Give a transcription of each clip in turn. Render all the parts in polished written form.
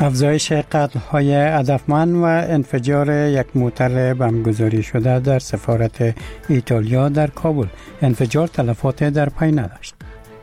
افزایش قتل‌های هدفمند و انفجار یک موتر بمبگذاری شده در سفارت ایتالیا در کابل. انفجار تلفات در پی نداشت.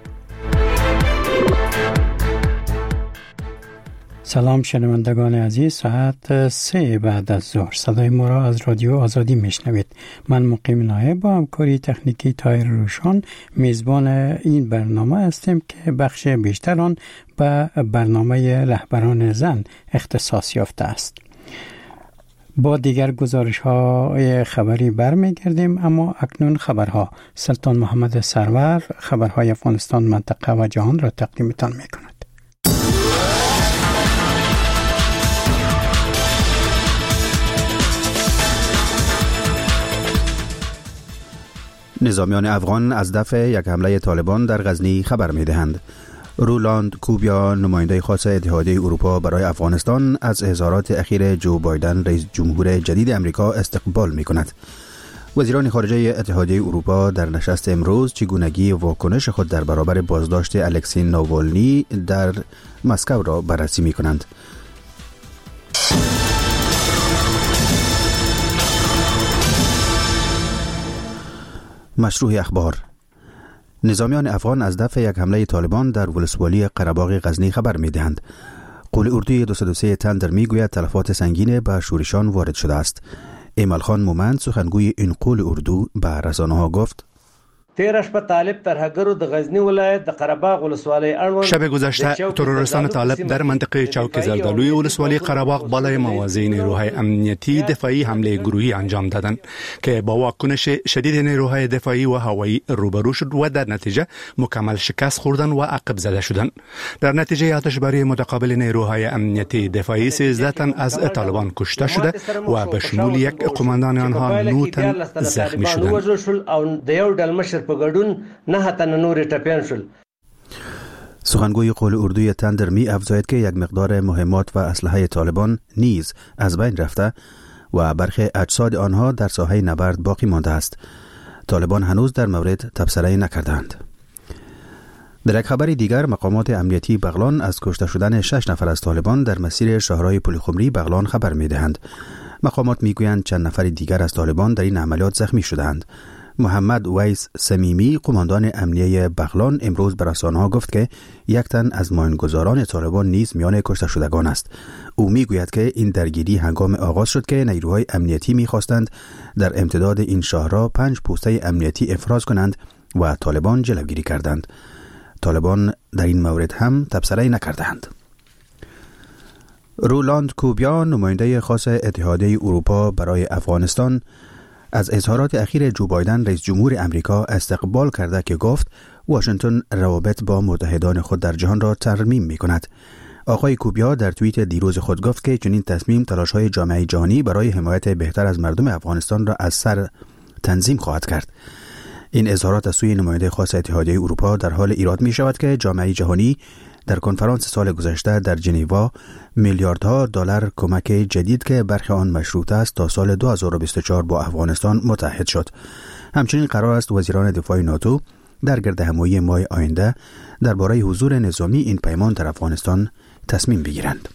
سلام شنوندگان عزیز، ساعت 3 بعد از ظهر صدای ما را از رادیو آزادی میشنوید. من مقیم نایب با همکاری تکنیکی تایر روشان میزبان این برنامه هستیم که بخش بیشتر آن به برنامه رهبران زن اختصاص یافته است. با دیگر گزارش های خبری برمیگردیم، اما اکنون خبرها. سلطان محمد سرور خبرهای افغانستان، منطقه و جهان را تقدیمتان میکند. نظامیان افغان از دفع یک حمله طالبان در غزنی خبر می‌دهند. رولاند کوبیا، نماینده خاص اتحادیه اروپا برای افغانستان، از اظهارات اخیر جو بایدن رئیس جمهور جدید امریکا استقبال می‌کند. وزیران خارجه اتحادیه اروپا در نشست امروز چگونگی واکنش خود در برابر بازداشت الکسی ناوالنی در مسکو را بررسی می‌کنند. مشروع اخبار. نظامیان افغان از دفع یک حمله طالبان در ولسوالی قره‌باغ غزنی خبر می‌دهند. قول اردوی 203 تندر می‌گوید تلفات سنگین به شورشان وارد شده است. ایمال خان مومند، سخنگوی این قول اردو، به رسانه‌ها گفت: شب گذشته تروریستان طالب در منطقه چوک زردالوی ولسوالی قره‌باغ بالای مواضع نیروهای امنیتی دفاعی حمله گروهی انجام دادند که با واکنش شدید نیروهای دفاعی و هوایی روبرو شد و در نتیجه مکمل شکست خوردن و عقب زده شدند. در نتیجه آتشباری متقابل نیروهای امنیتی دفاعی 13 تن از طالبان کشته شده و به شمول یک قماندان آنها 9 تن زخمی شدند. سخنگوی قول اردوی تندر می افزاید که یک مقدار مهمات و اسلحه طالبان نیز از بین رفته و برخی اجساد آنها در ساحه نبرد باقی مانده است. طالبان هنوز در مورد تبصره نکردند. در یک خبر دیگر، مقامات امنیتی بغلان از کشته شدن 6 نفر از طالبان در مسیر شاهراه پلخمری بغلان خبر می دهند. مقامات می گویند چند نفر دیگر از طالبان در این عملیات زخمی شدند. محمد ویس سمیمی، قماندان امنیه بغلان، امروز به رسانه‌ها گفت که یک تن از ماینگذاران طالبان نیز میان کشته شدگان است. او میگوید که این درگیری هنگام آغاز شد که نیروهای امنیتی میخواستند در امتداد این شاهراه 5 پوسته امنیتی افراز کنند و طالبان جلوگیری کردند. طالبان در این مورد هم تبصره نکردند. رولاند کوبیا، نماینده خاص اتحادیه اروپا برای افغانستان، از اظهارات اخیر جو بایدن رئیس جمهور امریکا استقبال کرده که گفت واشنگتن روابط با متحدان خود در جهان را ترمیم می کند. آقای کوبیا در توییت دیروز خود گفت که چنین تصمیم تلاش‌های جامعه جهانی برای حمایت بهتر از مردم افغانستان را از سر تنظیم خواهد کرد. این اظهارات از سوی نماینده خاص اتحادیه اروپا در حال ایراد می شود که جامعه جهانی در کنفرانس سال گذشته در ژنو میلیاردها دلار کمک جدید که برخی آن مشروط است تا سال 2024 با افغانستان متحد شد. همچنین قرار است وزیران دفاع ناتو در گردهمایی ماه آینده درباره حضور نظامی این پیمان در افغانستان تصمیم بگیرند.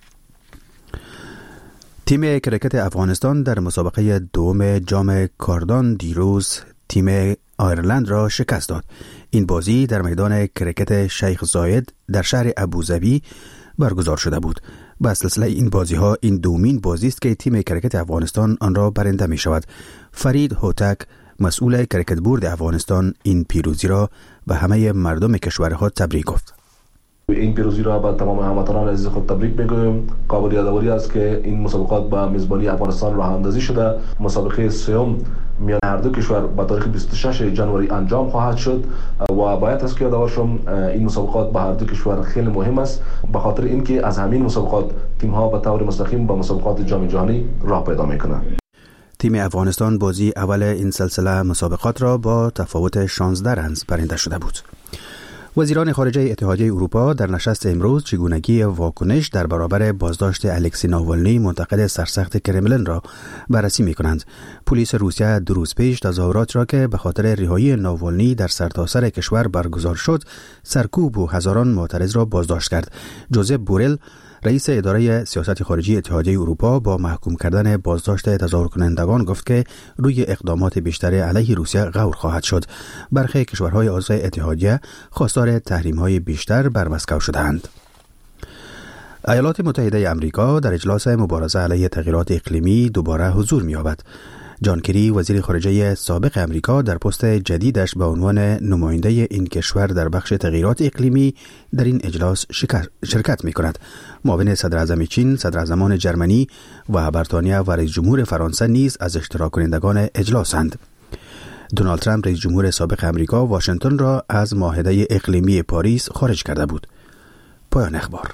تیم کرکت افغانستان در مسابقه دوم جام کاردان دیروز تیم آیرلند را شکست داد. این بازی در میدان کرکت شیخ زاید در شهر ابوظبی برگزار شده بود. با سلسله این بازی‌ها این دومین بازی است که تیم کرکت افغانستان آن را برنده می شود. فرید هوتک، مسئول کرکت بورد افغانستان، این پیروزی را به همه مردم کشورها تبریک گفت. این پیروزی را به تمام هموطنان عزیز خود تبریک میگویم. قابل یادآوری است که این مسابقات با میزبانی افغانستان راه اندازی شده. مسابقه سوم میان هر دو کشور به تاریخ 26 ژانویه انجام خواهد شد و باید است که یادآور شم این مسابقات به هر دو کشور خیلی مهم است، به خاطر اینکه از همین مسابقات تیم ها به طور مستقیم به مسابقات جام جهانی راه پیدا میکنند. تیم افغانستان بازی اول این سلسله مسابقات را با تفاوت 16 رنز برنده شده بود. وزیران خارجه اتحادیه اروپا در نشست امروز چگونگی واکنش در برابر بازداشت الکسی ناوالنی منتقد سرسخت کرملین را بررسی می‌کنند. پلیس روسیه 2 روز پیش تظاهرات را که به خاطر رهایی ناوالنی در سرتاسر کشور برگزار شد سرکوب و هزاران معترض را بازداشت کرد. جوزپ بورل، رئیس اداره سیاست خارجی اتحادیه اروپا با محکوم کردن بازداشت تظاهر کنندگان گفت که روی اقدامات بیشتر علیه روسیه غور خواهد شد. برخی کشورهای عضو اتحادیه خواستار تحریم‌های بیشتر بر مسکو شدند. ایالات متحده آمریکا در اجلاس مبارزه علیه تغییرات اقلیمی دوباره حضور می‌یابد. جان کری وزیر خارجه سابق امریکا در پست جدیدش به عنوان نماینده این کشور در بخش تغییرات اقلیمی در این اجلاس شرکت می‌کند. معاون صدر اعظم چین، صدر اعظمان جرمنی و بریتانیا و رئیس جمهور فرانسه نیز از اشتراک کنندگان اجلاسند. دونالد ترامپ رئیس جمهور سابق امریکا واشنگتن را از معاهده اقلیمی پاریس خارج کرده بود. پایان اخبار.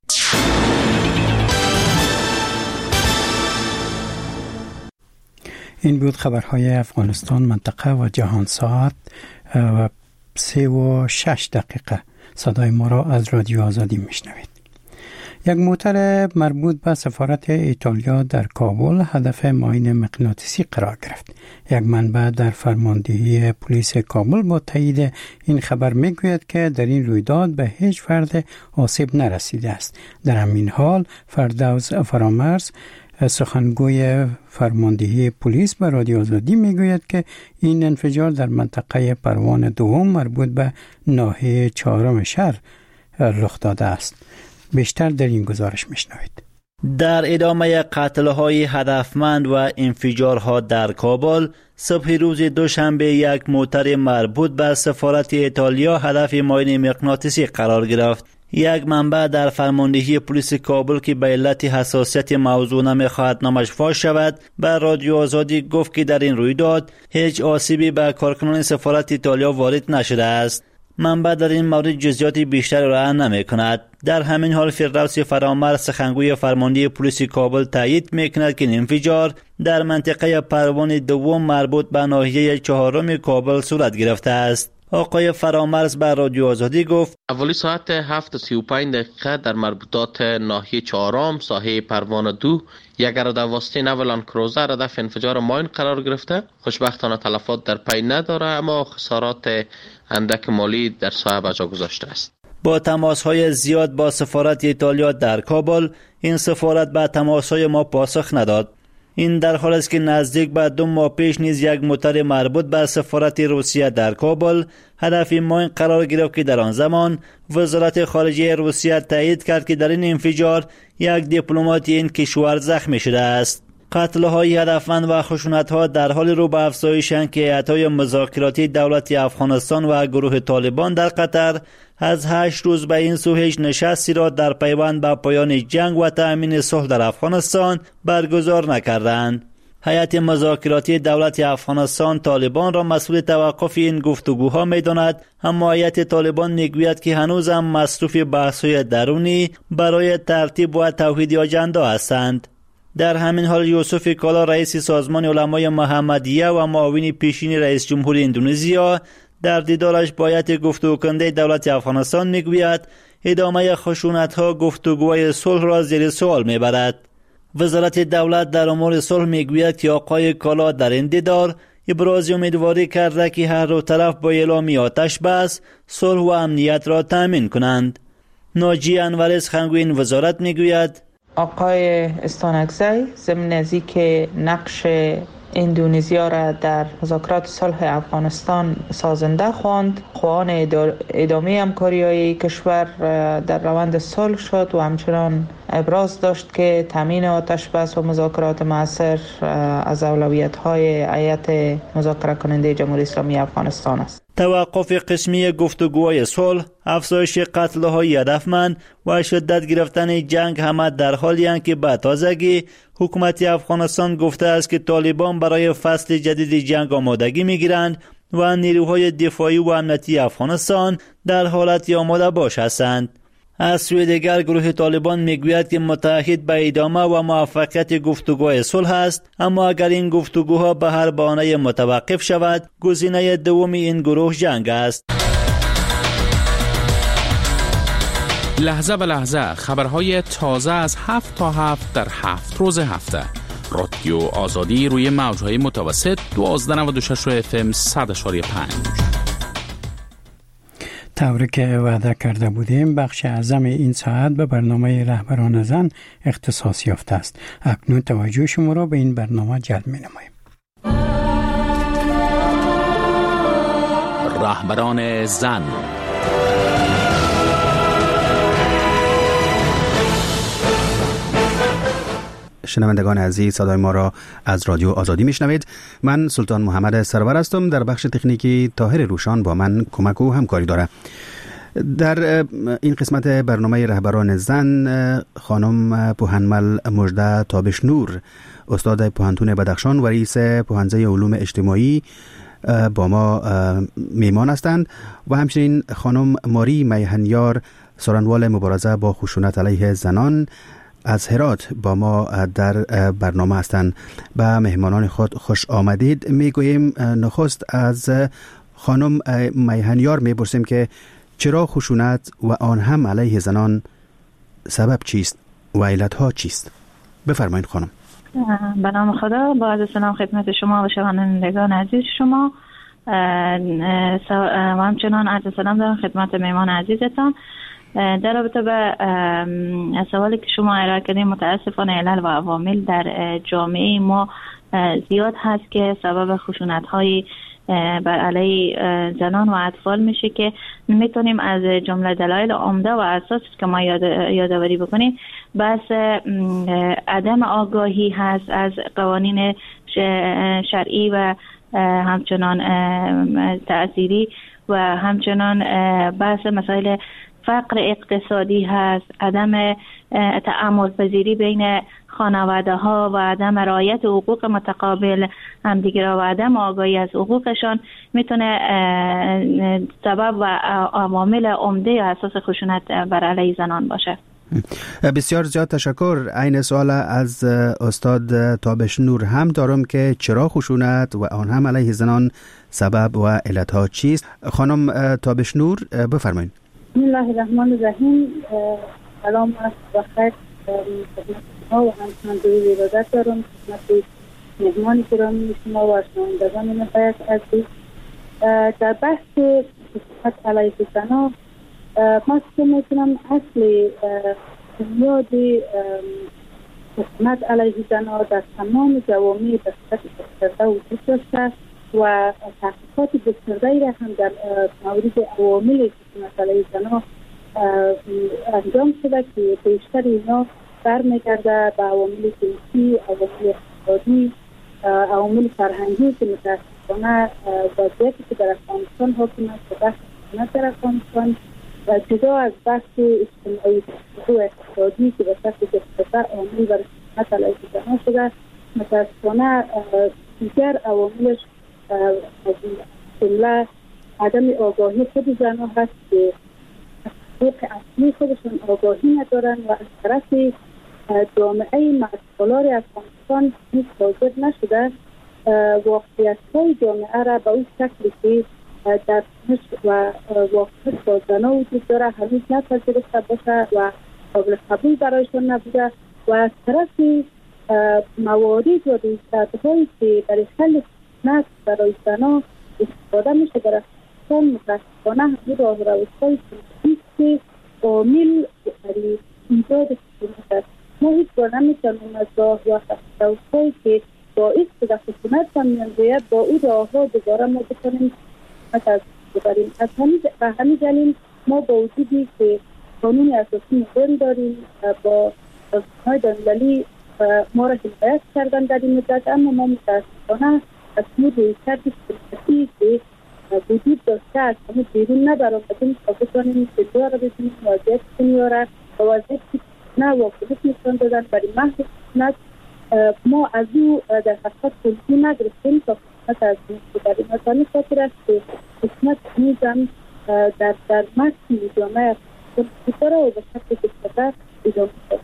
این بود خبرهای افغانستان، منطقه و جهان. ساعت 3:06 صدای ما را از رادیو آزادی میشنوید. یک موتر مربوط به سفارت ایتالیا در کابل هدف ماین مغناطیسی قرار گرفت. یک منبع در فرماندهی پلیس کابل با تایید این خبر میگوید که در این رویداد به هیچ فرد آسیب نرسیده است. در همین حال فردوس فرامرز سخنگوی فرماندهی پلیس به رادیو آزادی میگوید که این انفجار در منطقه پروان دوم مربوط به ناحیه 4 شهر رخ داده است. بیشتر در این گزارش میشنوید. در ادامه قتل‌های هدفمند و انفجارها در کابل، صبح روز دوشنبه یک موتر مربوط به سفارت ایتالیا هدف ماین مغناطیسی قرار گرفت. یک منبع در فرماندهی پلیس کابل که به علت حساسیت موضوع نمی‌خواهد نامش فاش شود، به رادیو آزادی گفت که در این رویداد هیچ آسیبی به کارکنان سفارت ایتالیا وارد نشده است. منبع در این مورد جزئیات بیشتر را نمی کند. در همین حال فردوس فرامرز سخنگوی فرماندهی پلیس کابل تایید میکند که این انفجار در منطقه پروان دوم مربوط به ناحیه 4 کابل صورت گرفته است. آقای فرامرز به رادیو آزادی گفت اولی ساعت 7:35 در مربوطات ناحیه 4 ساحه پروان 2 یک ارادواسطه نو لند کروزر هدف انفجار ماین قرار گرفته. خوشبختانه تلفات در پی نداره، اما خسارات اندک مالی در ساحه به جا گذاشته است. با تماس‌های زیاد با سفارت ایتالیا در کابل، این سفارت به تماس‌های ما پاسخ نداد. این در حال است که نزدیک به 2 ماه پیش نیز یک موتر مربوط به سفارت روسیه در کابل هدف ماین قرار گرفت که در آن زمان وزارت خارجه روسیه تایید کرد که در این انفجار یک دیپلمات این کشور زخمی شده است. قتل‌های هدفمند و خشونت‌ها در حال رو به افزایشند که هیئت‌های مذاکراتی دولت افغانستان و گروه طالبان در قطر از 8 روز به این سو هیچ نشستی را در پیوند به پایان جنگ و تأمین صلح در افغانستان برگزار نکردند. هیئت مذاکراتی دولت افغانستان طالبان را مسئول توقف این گفتگوها می‌داند، اما هیئت طالبان می‌گوید که هنوز هم مصروف بحث‌های درونی برای ترتیب و توحید آجندا هستند. در همین حال یوسف کالا رئیس سازمان علمای محمدیه و معاون پیشین رئیس جمهور اندونزیا در دیدارش با هیئت گفتگوکننده دولت افغانستان میگوید ادامه خشونت‌ها گفتگوهای صلح را زیر سوال میبرد. وزارت دولت در امور صلح میگوید که آقای کالا در این دیدار ابراز امیدواری کرده که هر دو طرف با اعلام آتش بس صلح و امنیت را تامین کنند. ناجی انوری سخنگوی این وزارت میگوید آقای استانکزی ضمن از اینکه نقش اندونزیا را در مذاکرات صلح افغانستان سازنده خواند، خواهان ادامه همکاری‌های کشور در روند صلح شد و همچنان ابراز داشت که تامین آتش بس و مذاکرات مؤثر از اولویت‌های هیئت مذاکره کننده جمهوری اسلامی افغانستان است. توقف قسمی گفتگوهای صلح، افزایش قتل‌های هدفمند و شدت گرفتن جنگ همه در حالی اند که به تازگی حکومت افغانستان گفته است که طالبان برای فصل جدید جنگ آمادگی می‌گیرند و نیروهای دفاعی و امنیتی افغانستان در حالت آماده باش هستند. از سوی دیگر گروه طالبان میگوید که متعهد به ادامه و موفقیت گفتگوهای صلح است، اما اگر این گفتگوها به هر بهانه متوقف شود، گزینه دوم این گروه جنگ است. لحظه به لحظه خبرهای تازه از 7 تا 7 در 7 روز هفته. رادیو آزادی روی موجهای متوسط 1296 FM 100.5. طوری که وعده کرده بودیم بخش اعظم این ساعت به برنامه رهبران زن اختصاص یافته است. اکنون توجه شما را به این برنامه جلب می‌نماییم. رهبران زن. شنوندگان عزیز، صدای ما را از رادیو آزادی میشنوید. من سلطان محمد سرور هستم. در بخش تکنیکی طاهر روشان با من کمک و همکاری داره. در این قسمت برنامه رهبران زن خانم پوهنمل مژده تابشنور، استاد پوهنتون بدخشان و رئیس پوهنځی علوم اجتماعی با ما میمان هستند و همچنین خانم ماری میهنیار، سرانوال مبارزه با خشونت علیه زنان از هرات با ما در برنامه هستند. به مهمانان خود خوش آمدید میگوییم. نخست از خانم میهنیار میپرسیم که چرا خشونت و آن هم علیه زنان سبب چیست و علتها چیست؟ بفرمایید خانم. به نام خدا، با عرض سلام خدمت شما و شنوندگان عزیز شما و همچنان عرض سلام دارم خدمت مهمان عزیزتان. در رابطه به سوالی که شما ارائه کردین، متاسفانه علل و عوامل در جامعه ما زیاد هست که سبب خشونت‌های بر علیه زنان و اطفال میشه که میتونیم از جمله دلایل عمده و اساسی که ما یادآوری بکنیم بس عدم آگاهی هست از قوانین شرعی و همچنان تعزیری و همچنان بحث مسائل فقر اقتصادی هست، عدم تعامل پذیری بین خانواده ها و عدم رعایت حقوق متقابل همدیگر و عدم آگاهی از حقوقشان میتونه سبب و عوامل عمده اساس خشونت بر علیه زنان باشه. بسیار زیاد تشکر. این سوال از استاد تابشنور هم دارم که چرا خشونت و آن هم علیه زنان سبب و علتها چیست؟ خانم تابشنور بفرمایید. بسم الله الرحمن الرحیم. سلام و خیر خدمت شما و همچنان درود ارادت دارم خدمت مهمان گرامی شما و شنوندگان نهایت عزیز. در بحث خشونت علیه زنان ما میتونم اصل بنیاد خشونت علیه زنان در تمام جوامع به صورت گسترده وجود داشته و تحقیقات گسترده‌ای را هم در مورد عوامل خشونت علیه زنان انجام شده که بیشتر اینا برمیگرده به عوامل جنسی، عوامل اقتصادی، عوامل فرهنگی که متاسفانه وضعیتی که در افغانستان حاکم است و بحث خشونت در افغانستان و جدا از بحث اجتماعی و اقتصادی که به صورت گسترده عامل برای خشونت علیه زنان شده، متاسفانه دیگر عواملش جمله عدم آگاهی خود زنان هست که حقوق اصلی خودشون آگاهی ندارن و از طرف جامعه مسئولار افغانستان هیچ حاضر نشده واقعیت‌های جامعه را به اون شکلی که در و واقعیت با زنان وجود داره هنوز نپذیرفته باشه و قابل قبول برایشان نبوده و از طرف موارد و رویکردهایی که برای حل خشونت برای زنان استفاده میشه در افغانستان متاسفانه همین راهروی‌های سیاسی که عامل برای ایجاد خشونت است. ما هیچ بار نمیتونیم از راه یا روش‌هایی که باعث به خشونت می‌آید با این راه‌ها دوباره ما بتونیم از ببریم. از همین دلیل ما با وجودی که قانون اساسی مدرن داریم با سازمان‌های بین‌المللی ما را حمایت کردن در این مدت، اما ما متاسفانه از این رویکرد سیاسی که وجود داشته از همه بیرون نبرآمدیم تا بتوانیم جلو را بزنیم وضعیت دنیا را و وضعیتی که نه واکنش نشان دادن برای محض خشونت ما از او در حقیقت توضیح نگرفتیم تا خشونت از این ببریم. از همین خاطر است که خشونت هنوزم در متن جامعه داره و به شکل گسترده ادامه دارد.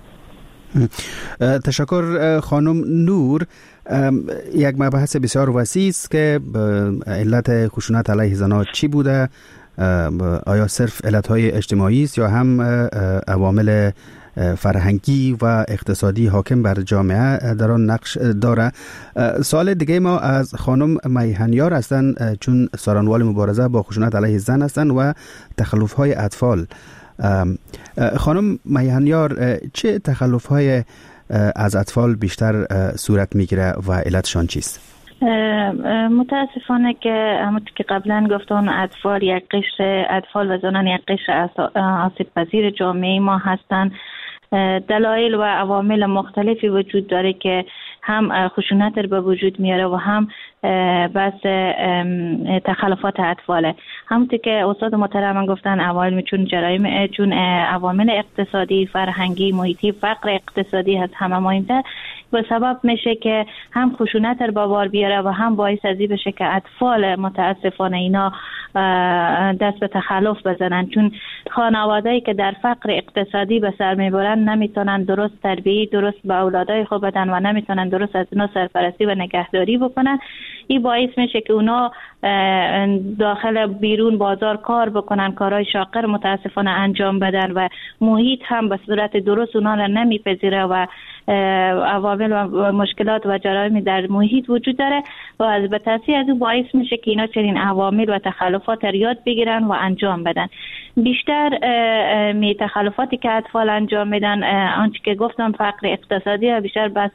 تشکر خانم نور. یک مبحث بسیار وسیع است که علت خشونت علیه زنان چی بوده؟ آیا صرف علتهای اجتماعی است یا هم عوامل فرهنگی و اقتصادی حاکم بر جامعه در آن نقش داره. سوال دیگه ما از خانم میهنیار هستند، چون سارنوال مبارزه با خشونت علیه زن هستند و تخلف‌های اطفال. خانم میهنیار، چه تخلف‌های از اطفال بیشتر صورت میگیره و علتشان چیست؟ متاسفانه که همونطور که قبلا گفتم اطفال یک قشر، اطفال و زنان یک قشر آسیب پذیر جامعه ما هستند. دلایل و عوامل مختلفی وجود داره که هم خشونت رو به وجود میاره و هم بس تخلفات اطفاله. همونطور که استاد محترم گفتن عوامل چون عوامل اقتصادی، فرهنگی، محیطی، فقر اقتصادی هست همه مهمتر و سبب میشه که هم خشونت رو به بار بیاره و هم باعث ازی بشه که اطفال متاسفانه اینا دست به تخلف بزنن، چون خانواده‌ای که در فقر اقتصادی به سر میبرن نمیتونن درست تربیت درست به اولادای خود بدن و نمیتونن درست از اونا سرپرستی و نگهداری بکنن. این باعث میشه که اونا داخل بیرون بازار کار بکنن، کارهای شاقر متاسفانه انجام بدن و محیط هم به صورت درست اونا را نمیپذیره و عوامل و مشکلات و جرایم در محیط وجود داره و به تاثیر از او باعث میشه که اینا چنین عوامل و تخلفات را یاد بگیرن و انجام بدن. بیشتر تخلفاتی که اطفال انجام میدن آنچه که گفتم فقر اقتصادی و بیشتر بحث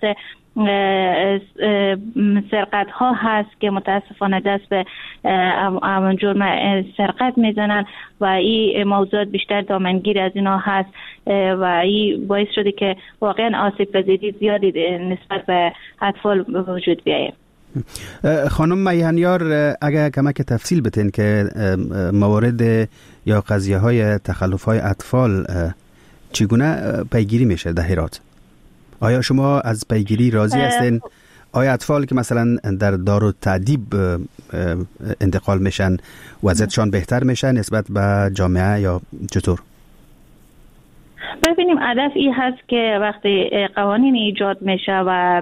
سرقت ها هست که متاسفانه دست به جرم سرقت میزنن و این موضوعات بیشتر دامنگیر از اینا هست و این باعث شده که واقعا آسیب پذیری زیادی نسبت به اطفال وجود بیاید. خانم میهنیار، اگر کمک تفصیل بتین که موارد یا قضیه های تخلف های اطفال چگونه پیگیری میشه در هرات؟ آیا شما از پیگیری راضی هستین؟ آیا اطفال که مثلا در دارالتعدیب انتقال میشن وضعیتشان بهتر میشه نسبت به جامعه یا چطور؟ ببینیم هدف این هست که وقتی قوانین ایجاد میشه و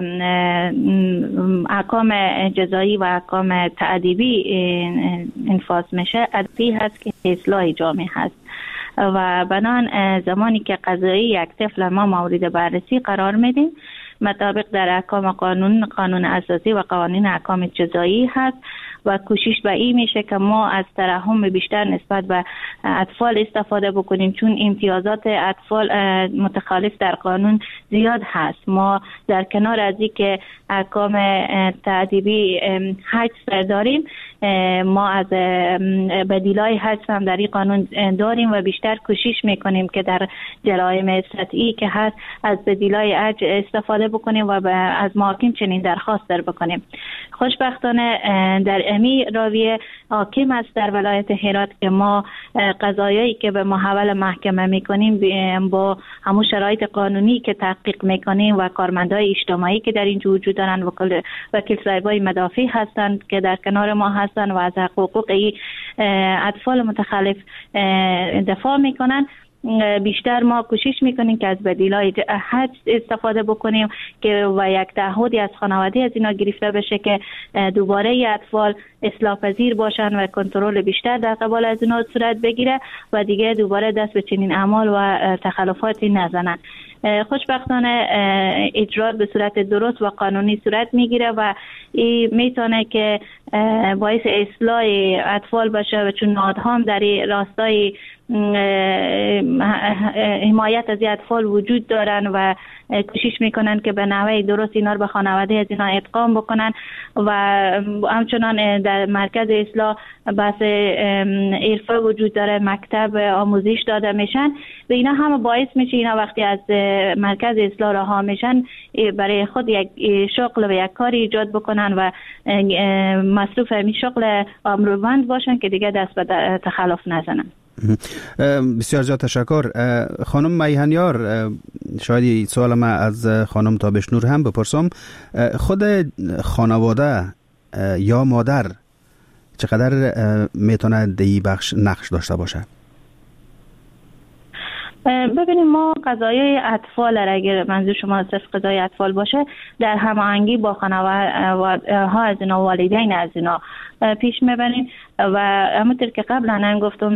احکام جزایی و احکام تعدیبی انفاذ میشه، هدف این هست که اصلاح جامعه هست و بنان زمانی که قضایی یک طفل ما مورد بررسی قرار میدیم مطابق در احکام قانون اساسی و قوانین احکام جزایی هست و کوشش به این میشه که ما از ترحم بیشتر نسبت به اطفال استفاده بکنیم، چون امتیازات اطفال متخالف در قانون زیاد هست. ما در کنار از این که احکام تعدیبی حجز داریم، ما از بدیلای حجز هم در این قانون داریم و بیشتر کوشش میکنیم که در جرایم سطحی که هست از بدیلای حجز استفاده بکنیم و از محاکم چنین درخواست بکنیم. خوشبختانه در امی راویه حاکم است در ولایت هرات که ما قضایایی که به محول محکمه میکنیم با همون شرایط قانونی که تحقیق میکنیم و کارمندای اجتماعی که در اینجا وجود دارن و وکیل صاحبای مدافع هستند که در کنار ما هستند و از حقوق اطفال متخلف دفاع میکنن، بیشتر ما کوشش میکنیم که از بدیلای حجز استفاده بکنیم که و یک تعهدی از خانواده از اینا گرفته بشه که دوباره اطفال اصلاح پذیر باشن و کنترل بیشتر در قبال از اینا صورت بگیره و دیگه دوباره دست به چنین اعمال و تخلفاتی نزنن. خوشبختانه اجرا به صورت درست و قانونی صورت میگیره و این میتونه که باعث اصلاح اطفال باشه و چون نهادها هم در راستای حمایت از اطفال وجود دارن و کوشش میکنن که به نحوه درست اینا رو به خانواده از اینا ادغام بکنن و همچنان در مرکز اصلاح بحث عرفه وجود داره، مکتب آموزش داده میشن و اینا همه باعث میشه اینا وقتی از مرکز اصلاح رها میشن برای خود یک شغل و یک کاری ایجاد بکنن و مصروف همین شغل امروزمند باشن که دیگه دست به تخلف نزنن. بسیار زیاد تشکر. خانم میهنیار، شاید سوال ما از خانم تابشنور هم بپرسم، خود خانواده یا مادر چقدر میتونه دی بخش نقش داشته باشه؟ ببینیم ما قضایای اطفال اگر منظور شما صرف قضای اطفال باشه در هماهنگی با خانواده ها از اینا، والدین از اینا پیش میبریم و همونطور که قبلا هم گفتم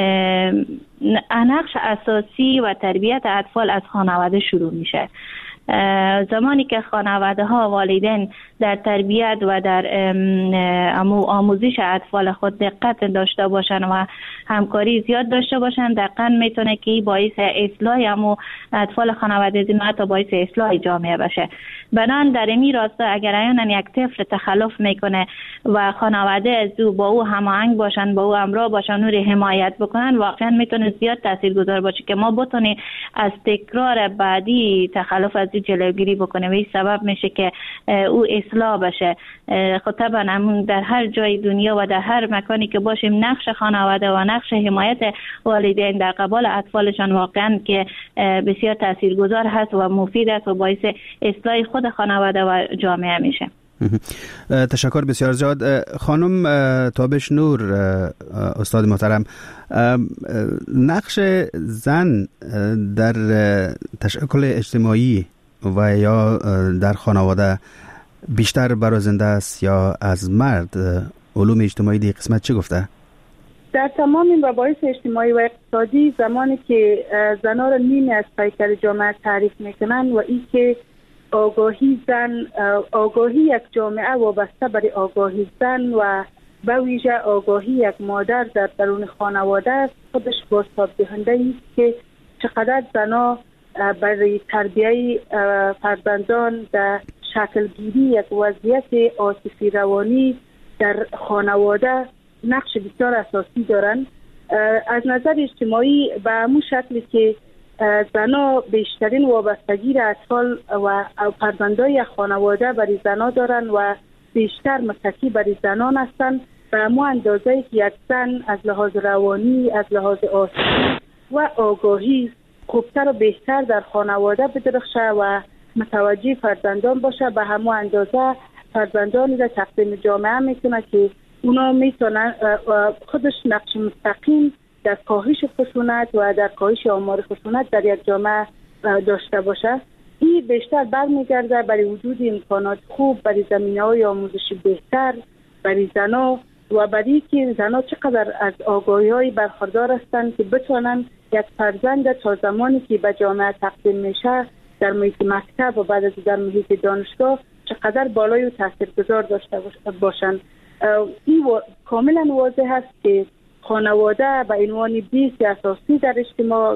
نقش اساسی و تربیت اطفال از خانواده شروع میشه. زمانی که خانواده ها والدین در تربیت و در آموزش اطفال خود دقت داشته باشن و همکاری زیاد داشته باشن، دقیقاً میتونه که باعث اصلاح اطفال خانواده و حتی باعث اصلاح جامعه بشه. بنان در این راستا اگر ایان یک طفل تخلف میکنه و خانواده از او با او هماهنگ باشن، با او همراه باشن، او رو حمایت بکنن، واقعا میتونه زیاد تاثیرگذار باشه که ما بتونیم از تکرار بعدی تخلف از جلوگیری بکنیم و این سبب میشه که او اصلاح بشه. خب طبعا در هر جای دنیا و در هر مکانی که باشیم نقش خانواده و نقش حمایت والدین در قبال اطفالشان واقعا که بسیار تاثیرگذار هست و مفید است و باعث اصلاح خود خانواده و جامعه میشه. تشکر بسیار زیاد. خانم تابش نور، استاد محترم، نقش زن در تشکل اجتماعی و یا در خانواده بیشتر برازنده است یا از مرد؟ علوم اجتماعی دی قسمت چه گفته؟ در تمام این مباحث اجتماعی و اقتصادی زمانی که زنها را نیمی از پیکر جامعه تعریف میکنن و این که آگاهی یک جامعه وابسته بر آگاهی زن و به ویژه آگاهی یک مادر در درون خانواده است، خودش بازتاب دهنده است که چقدر زنها برای تربیه فرزندان در شکلگیری یک وضعیت عاطفی روانی در خانواده نقش بسیار اساسی دارند. از نظر اجتماعی به همون شکلی که زنها بیشترین وابستگی اطفال و فرزندای خانواده برای زنها دارند و بیشتر متکی برای زنان هستند، به همون اندازه که یک زن از لحاظ روانی، از لحاظ عاطفی و آگاهی خوبتر و بهتر در خانواده بدرخشه و متوجه فرزندان باشه، به همون اندازه فرزندانی را تقدیم جامعه میکنه که اونا میتونن خودش نقش مستقیم در کاهش خشونت و در کاهش آمار خشونت در یک جامعه داشته باشه. این بیشتر برمیگرده برای وجود امکانات خوب، برای زمینه‌های آموزشی بهتر برای زنها و برای که زنها چقدر از آگاهی‌های برخوردار هستند که بتونن یک فرزند تا زمانی که به جامعه تقدیم میشه در محیط مکتب و بعد از در محیط دانشگاه چقدر بالای و تاثیرگذار داشته باشند. این کاملا واضح است که خانواده به عنوان بیس اساسی در اجتماع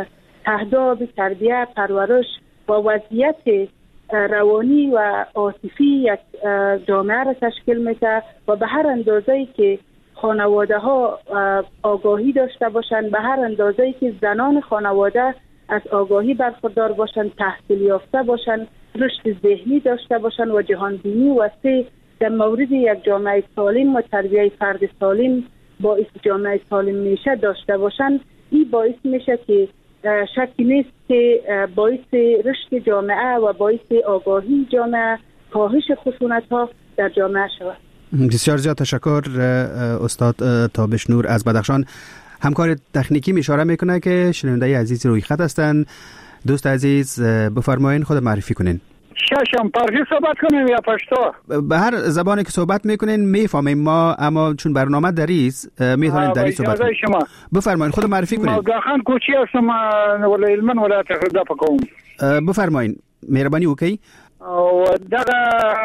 تهداب، تربیت، پرورش و وضعیت روانی و عاطفی یک جامعه را تشکیل میده و به هر اندازه‌ای که خانواده ها آگاهی داشته باشند، به هر اندازه‌ای که زنان خانواده از آگاهی برخوردار باشند، تحصیل یافته باشند، رشد ذهنی داشته باشند و جهانبینی وسیع در مورد یک جامعه سالم و تربیت فرد سالم باعث جامعه سالم میشه داشته باشند، این باعث میشه که شکی نیست که باعث رشد جامعه و باعث آگاهی جامعه، کاهش خشونت ها در جامعه شود. بسیار زیاد تشکر استاد تابش نور از بدخشان. همکار تکنیکی اشاره میکنه که شنونده عزیز روی خط هستند. دوست عزیز بفرمایین خود معرفی کنین. ششم پارسی صحبت کنیم یا پشتو؟ به هر زبانی که صحبت میکنین میفهمیم ما، اما چون برنامه دریست میتونین دری صحبت کنین. بفرمایین خود معرفی کنین. گاخان کوچی هستم ولی علمان ولایت ارداپا کوم. بفرمایین مهربانی وکي. او دغه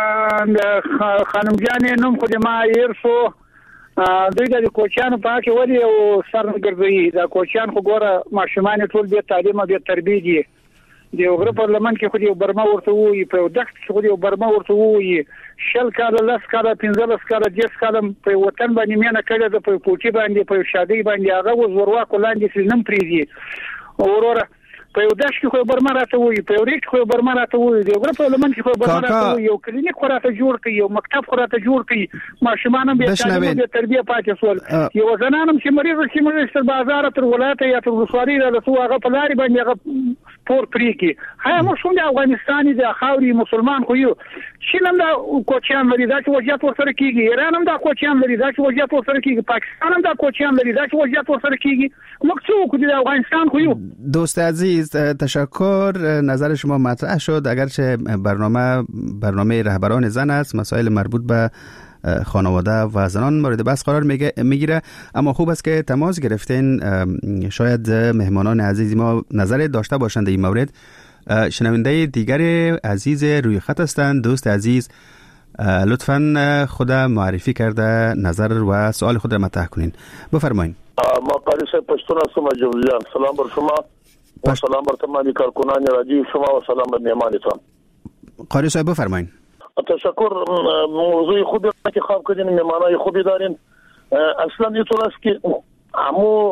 خانم جانې نوم خو د ما ایرسو دوی د کوچیانو په کې ولې او سرګرځي دا کوچیان خو ګوره ماشومان ټول به تعلیم او به تربیه دي د یو پارلمان کې خو د برما ورته وي په دغه کې خو د برما ورته وي شل کال لاس کال 15 کال 10 کال په وطن باندې میانه کړه د په پوچی باندې په شادي باندې هغه وزوروا کولاندې سینم پریزي اوروره په یو داش کې خو برما راته وي په یو ریټ خو برما راته وي د یو پارلمان کې خو برما راته وي یو کلینیک خو راته جوړ کړي یو مکتب خو راته جوړ کړي ماشومان به تعلیم او تربیه پاتې سول یو زنانم چې مریض تر بازار تر ولایت یا تر وسواري راته هغه په لاري باندې هغه پور پریکي هغه مرشون د افغانستان د خاوري مسلمان خو یو چینم دا کوچیان لري دا چې وضعیت ورسره کیږي ایران هم دا کوچیان لري دا چې وضعیت ورسره کیږي پاکستان هم دا کوچیان لري دا چې وضعیت ورسره کیږي مقصود د افغانستان خو یو. دوست عزیز تشکر، نظر شما مطرح شد. اگرچه برنامه رهبران زن است، مسائل مربوط به خانواده و زنان مورد بحث قرار میگیره. اما خوب است که تماس گرفتین. شاید مهمانان عزیز ما نظر داشته باشند در این مورد. شنونده دیگر عزیز روی خط هستند. دوست عزیز لطفاً خود معرفی کرده نظر و سوال خود را مطرح کنین. بفرمایید. ما قاری صاحب پشتون هستم از جوزجان. سلام بر شما و سلام بر تمامی کارکنان رادیو شما و سلام بر مهمانتان. قاری صاحب بفرمایید. تشکر. موضوع خوبی که خواب کردین، مهمانای خوبی دارین. اصلا اینطور است که همو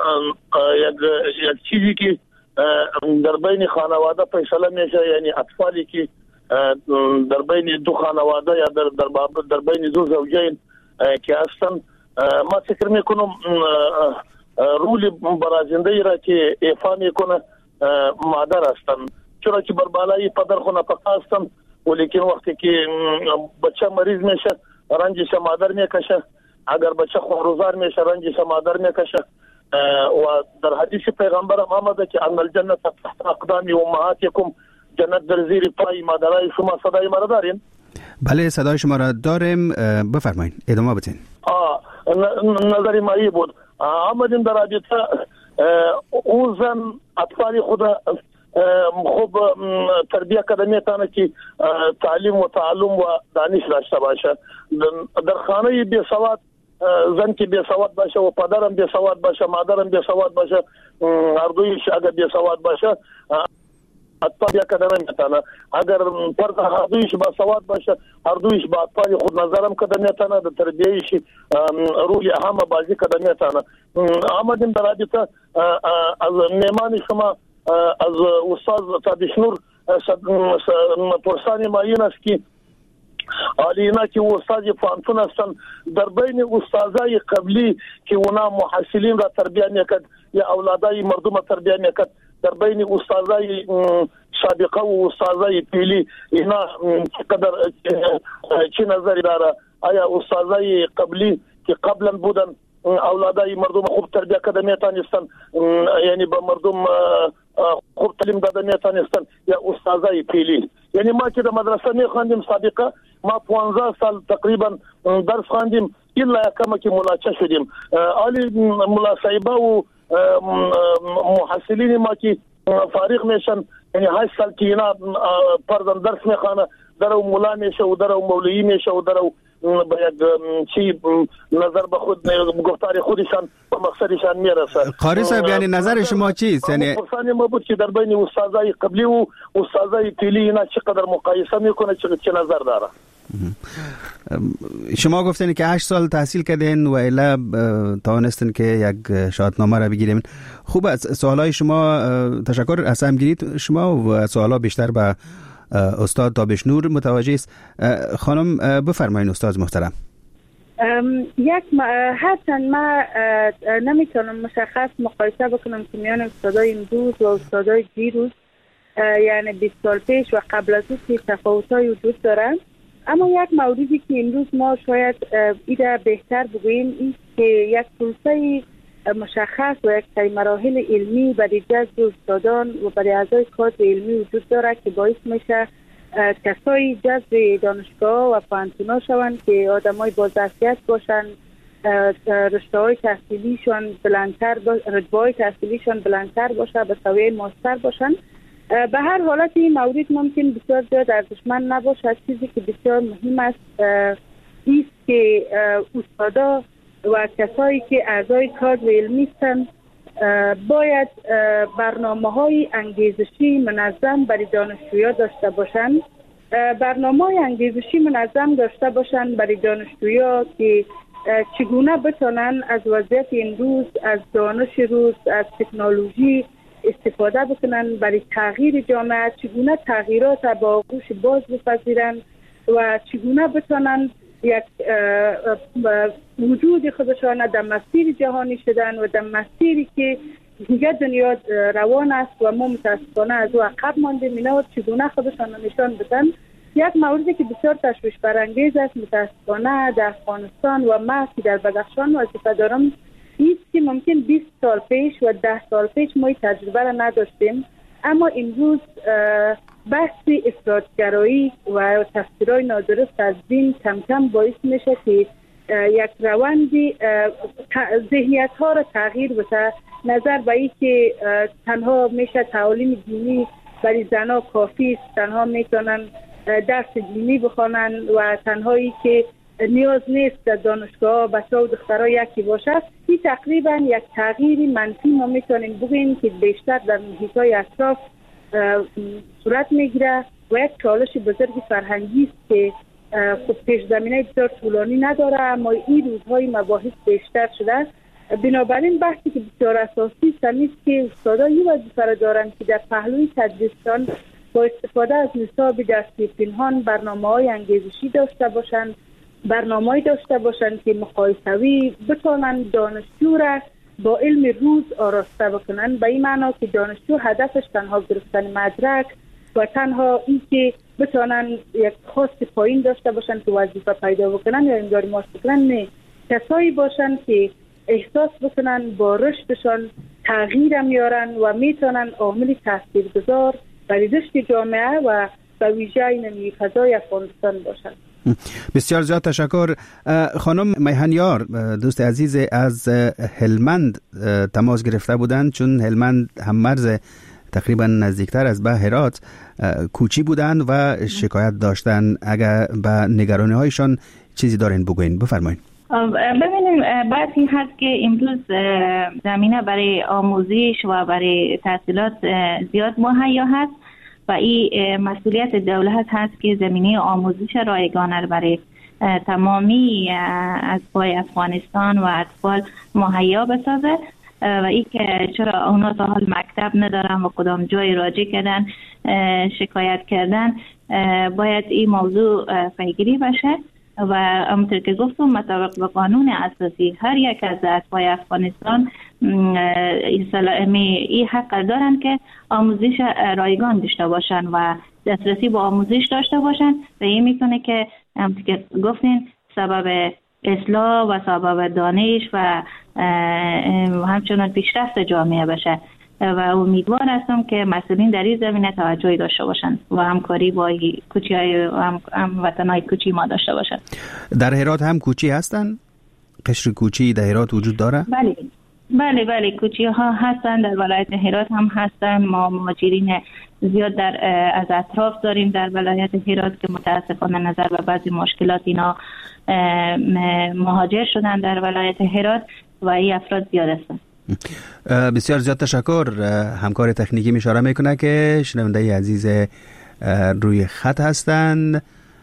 یک چیزی که در بین خانواده فیصله میشه، یعنی اطفالی که در بین دو خانواده یا در بین دو زوجین که هستن، ما فکر میکنم رولی برازنده ای را که ایفا میکنه مادر هستن، چرا که بر بالای پدر خو نفقه هستن، ولیکن وقتی که بچه مریض میشه رنجش مادر میکشه، اگر بچه خونروزار میشه رنجش مادر میکشه. و در حدیث پیغمبر هم آمده که ان الجنت تحت اقدام امهاتکم، جنت در زیر پای مادرای شما. صدای ما را دارین؟ بله صدای شما را داریم. بفرمایید ادامه بدین. نظری مایی بود. آمدیم در رابطه اون زن اطفال خود خوب تربیه کرده میتونه که تعلیم و تعلم و دانش داشته باشه. در خانه بی سواد زن که بی سواد باشه و پدرم بی سواد باشه، مادرم بی سواد باشه، هر دویش اگر بی سواد باشه اطفال کده نمیتونه. اگر فرد هر دویش با سواد باشه هر دویش با اطفال خود نظرم کده میتونه، در تربیهش رولی اهم بازی کده میتونه. آمدیم در رابطه از مهمان شما از استاد تابشنور پرسانی ما این است که آلینا که استاد فانتون هستن، در بین استادای قبلی که اونا محصلین را تربیه میکرد یا اولادای مردم تربیه میکرد، در بین استادای سابقه و استادای پیلی اینا چقدر چه نظری داره؟ آیا استادای قبلی که قبلا بودن اولادای مردم خوب تربیه کرده میتونستن، یعنی به مردم خوب تعلیم داده میتونستن، یا استادای پیلی؟ یعنی ما که در مدرسه میخواندیم سابقه، ما 15 سال تقریبا درس خواندیم الا کما که ملاچه شدیم. علی ملا صاحبه و محصلین ما که فارغ میشن، یعنی 8 سال که اینا پردن درس میخوانه، درو مولا میشه و درو مولوی میشه و درو به یک چی نظر به خود گفتار خودشان و مقصدشان میرسه. قاری صاحب یعنی نظر شما چیست؟ یعنی پرسانی ما بود که در بین استادای قبلی و استادای پیلی اینا چقدر مقایسه میکنه، چه نظر داره؟ شما گفتین که 8 سال تحصیل کردین و الا توانستین که یک شهادتنامه را بگیرین. خوب است. سوالای شما تشکر از همگیریت شما و سوالا بیشتر به استاد تابشنور متوجه است. خانم بفرمایید استاد محترم. هرچند ما نمیتونم مشخص مقایسه بکنم که میان استادای امروز و استادای دیروز یعنی 20 سال پیش و قبل از اون که تفاوت‌های وجود دارن، اما یک موردی که امروز ما شاید ایده بهتر بگوییم این که یک پروسه مشخص و یک سری مراحل علمی برای جذب استادان و برای اعضای کادر علمی وجود داره که باعث میشه کسایی جذب دانشگاه و پانتونا شوند که آدمای با ظرفیت باشن، رشته‌های تحصیلیشان بلندتر، رتبه‌های تحصیلیشان بلندتر باشه، به سویه ماستر باشن. به هر حالت این مورد ممکن بسیار زیاد ارزشمند نباشه. چیزی که بسیار مهم است ایست که استادا و کسایی که اعضای کادر علمی هستند باید برنامه‌های انگیزشی منظم برای دانشجویان داشته باشند. برنامه‌های انگیزشی منظم داشته باشند برای دانشجویان که چگونه بتونن از وضعیت امروز، از دانش روز، از تکنولوژی استفاده بکنن برای تغییر جامعه، چگونه تغییرات با آغوش باز بپذیرن و چگونه بتونن یک وجود خودشان در مسیر جهانی شدن و در مسیری که دیگه دنیا روان است و ما متاسفانه از او عقب ماندیم، اینا چگونه خودشان نشان بدن. یک موردی که بسیار تشویش برانگیز است متاسفانه در افغانستان و ما که در بدخشان وظیفه دارم ایست که ممکن 20 سال پیش و 10 سال پیش ما تجربه را نداشتیم، اما امروز بحث افراطگرایی و تفسیرهای نادرست از دین کم کم باعث میشه که یک روند ذهنیت ها را تغییر بده. نظر به این که تنها میشه تعالیم دینی برای زنها کافی است، تنها میتونن درس دینی بخوانن و تنهایی که نیاز نیست در دانشگاه بچه‌ها و دخترها یکی باشه. این تقریبا یک تغییر منفی ما میتونیم بگیم که بیشتر در محیط‌های اطراف صورت میگیره و یک چالش بزرگ فرهنگی است که خب پیش زمینه بسیار طولانی نداره، اما این روزهای مباحث بیشتر شده. بنابراین بحثی که بسیار اساسی است که استادا این وظیفه را دارند که در پهلوی تدریسشان با استفاده از نصاب درسی پنهان برنامه‌های انگیزشی داشته باشند، برنامه‌ای داشته باشند که مقایسوی بتوانند دانشجو را با علم روز آراسته بکنن، به این معنا که دانشجو هدفش تنها گرفتن مدرک و تنها این که بتوانن یک خواست پایین داشته باشن که وظیفه پیدا بکنن یا امداری ماست بکنن، نه، کسایی باشن که احساس بکنن با رشدشان تغییر میارن و میتونن عامل تاثیرگذار برای رشد جامعه و به ویژه این فضای افغانستان باشن. بسیار زیاد تشکر. خانم میهنیار، دوست عزیز از هلمند تماس گرفته بودند، چون هلمند هم مرز تقریبا نزدیکتر از به هرات کوچی بودند و شکایت داشتن. اگر به نگرانی هایشان چیزی دارین بگوین، بفرمایید. ببینیم بحثی هست که امروز زمینه برای آموزش و برای تحصیلات زیاد مهیا هست و این مسئولیت دولت هست که زمینه آموزش رایگانه برای تمامی اطفال افغانستان و اطفال مهیا بسازه و این که چرا اونا تا حال مکتب ندارن و کدام جای راجع کردن شکایت کردن، باید این موضوع پیگیری بشه و همونطور که گفتم مطابق به قانون اساسی هر یک از اطفال افغانستان این حق دارن که آموزش رایگان داشته باشن و دسترسی به آموزش داشته باشن و این میکنه که همونطور که گفتین سبب اصلاح و سبب دانش و همچنان پیشرفت جامعه بشه و امیدوار هستم که مسئولین در این زمینه توجهی داشته باشند و همکاری با کوچی‌های هموطن‌های کوچی ما داشته باشند. در هرات هم کوچی هستند؟ قشر کوچی در هرات وجود داره؟ بله کوچی ها هستند، در ولایت هرات هم هستند. ما مهاجرین زیاد از اطراف داریم در ولایت هرات که متاسفانه نظر به بعضی مشکلات اینا مهاجر شدن در ولایت هرات و این افراد زیاد هستند. بسیار زیاد تشکر. همکار تکنیکی اشاره میکنه که شنونده عزیز روی خط هستند.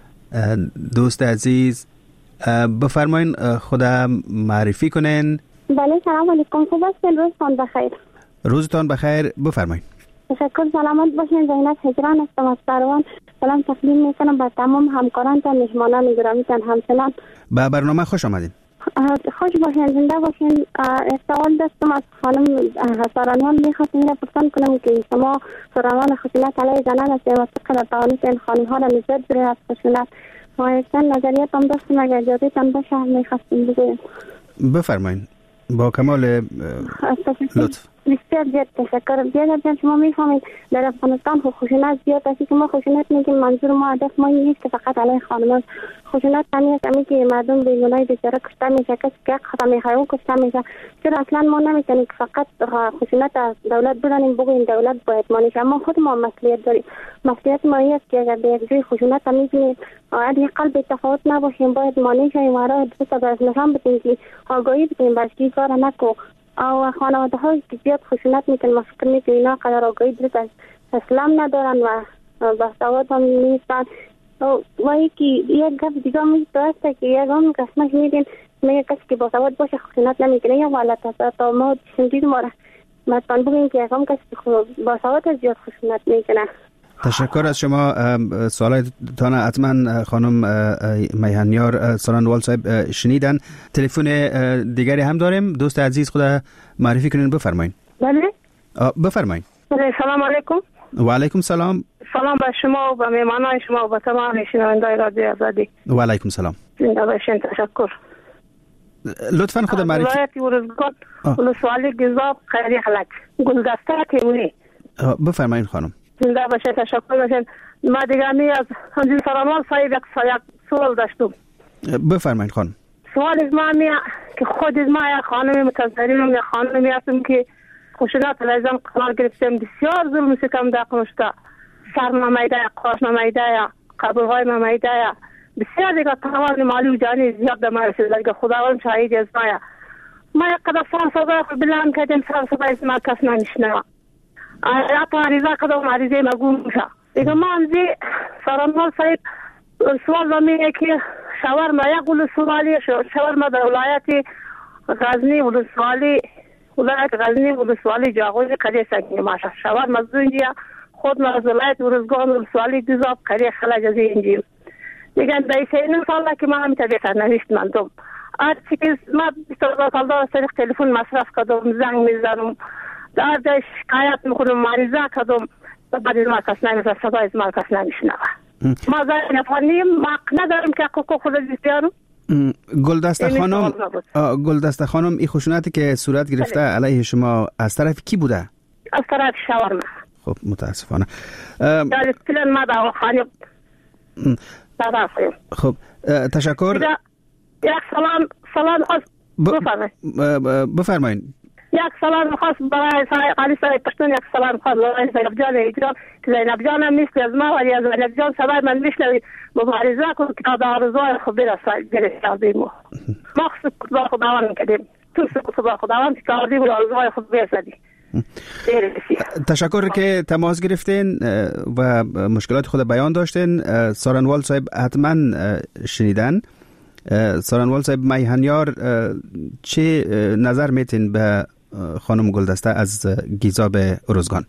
دوست عزیز بفرمایین خدا معرفی کنین. بله سلام علیکم، خوب هستین؟ روزتان بخیر. روزتان بخیر، بفرمایین. تشکر، سلامت باشین. زینت هجران هستم از سروان. سلام تقدیم میکنم به تمام همکارانتان، مهمانان گرامیتان، همسلام. به برنامه خوش آمدین. خوش باشین، زنده باشین. سوال داشتم از خانم سرانوان، میخواستم اینو پرسان کنم که شما سرانوان خشونت علیه زنان هستید و چقدر توانید این خانم ها را نجات بدهید از خشونت و نظریات هم داشتم، اگر اجازهتان باشه میخواستم بگویم. بفرمایین با کمال لطف. بسیار زیاد تشکر. بیادر جان، شما میفهمید در افغانستان خشونت زیاد است که ما خشونت میگیم، منظور ما هدف ما این نیست که فقط علیه خانمان. خشونت همین است که مردم بیگناه بیچاره کشته میشه، کسی که خطا میخواه اون کشته میشه. چرا اصلا ما نمیتونیم که فقط خشونت از دولت بدانیم بگوییم دولت باید مانیش، اما خود ما مسئولیت داریم. مسئولیت ما این است که اگر به یک جای خشونت میبینیم حداقل به تفاوت نباشیم، باید مانیش این مارا درست نشان بدیم که آگاهی بدیم بلکه کار نکو. او خانواده هایی که زیاد خشونت میکنن، ما فکر میکنیم اینا قدر آگاهی درست از اسلام ندارن و باسواد هم نیستن. و یکی یک گفت دیگه میتوسته که یک هم قسمش میدین میگه کسی که باسواد باشه خشونت نمیکنه یا ولت هست. تا ما شنگید ما را مثلا بگیم که یک هم کسی که باسواد زیاد خشونت میکنه. تشکر از شما. سوالتان حتما خانم میهنیار سرانوال صاحب شنیدن. تلفن دیگری هم داریم. دوست عزیز خدا معرفی کنین، بفرمایید. بله بفرمایید. سلام علیکم. و علیکم سلام. سلام به شما و به مهمانان شما و به تمام شنوندگان رادیو آزادی. و علیکم سلام. زنده باشین. تشکر. لطفاً خدا معرفی. ولایت ولسوالی گزاب قری خلک گلدسته تیمونی. بفرمایید خانم. زنده باشه، تشکر باشین. ما دیگه می از همین سرانوال صاحب یک سوال داشتم. بفرمایید خانم. سوال از ما که خود از ما یک خانم متظاهرین یک خانمی هستم که خشونت لازم قرار گرفتیم، بسیار ظلم ستم در کنشتا، سر نمیده، قاش نمیده، قبرهای نمیده، بسیار دیگه تاوان مالی و جانی زیاد به ما رسیده که خداوند شاهد از ما یک قدر سر خود بلند کردیم، سر از ما کس نمیشنه. حتی عریضه کدام عریضه مگو میشه دیگه. ما همزی سرانوال صاحب سوال زمینه که شاورما یک ولسوالی شاورما در ولایت غزنی ولسوالی جاغوزی قریه سکنی ماشه شاورما زنجیه خود از ولایت ورزگان ولسوالی دوزاب قریه خلاج از اینجیم دیگه دایسه این ساله که ما هم طبیعتا نوشت مندم آرچی که ما 22 سال دار سریق تلفن مصرف کدوم زنگ میزنم در شکایت میکنم مریضه کدوم بعد از ما کس نمیزه صدا از ما کس نمیشنوه. ما زن نفرنیم ما نداریم که حقوق خود بسیارم. گلدسته خانم این خشونتی که صورت گرفته علیه شما از طرف کی بوده؟ از طرف شاورما. خب متاسفانه در پلن ما در خانه خب تشکر. یک سلام خواست بفرمایید. یک سلام خاص برای علی صاحب پشتون، یک سلام خاص برای زینب جان ایجان که زینب جان هم نیست از ما ولی از زینب جان صدای من میشنوید مبارزه کن که تا در آرزوهای خود برسیم. ما خدا خداوند کردیم تو خدا خداوند که کردیم و آرزوهای خود برسدیم. تشکر که تماس گرفتین و مشکلات خود بیان داشتین. سارنوال صاحب حتما شنیدن. سارنوال صاحب میهنیار چه نظر میتین به خانم گلدسته از گیزا به ارزگان؟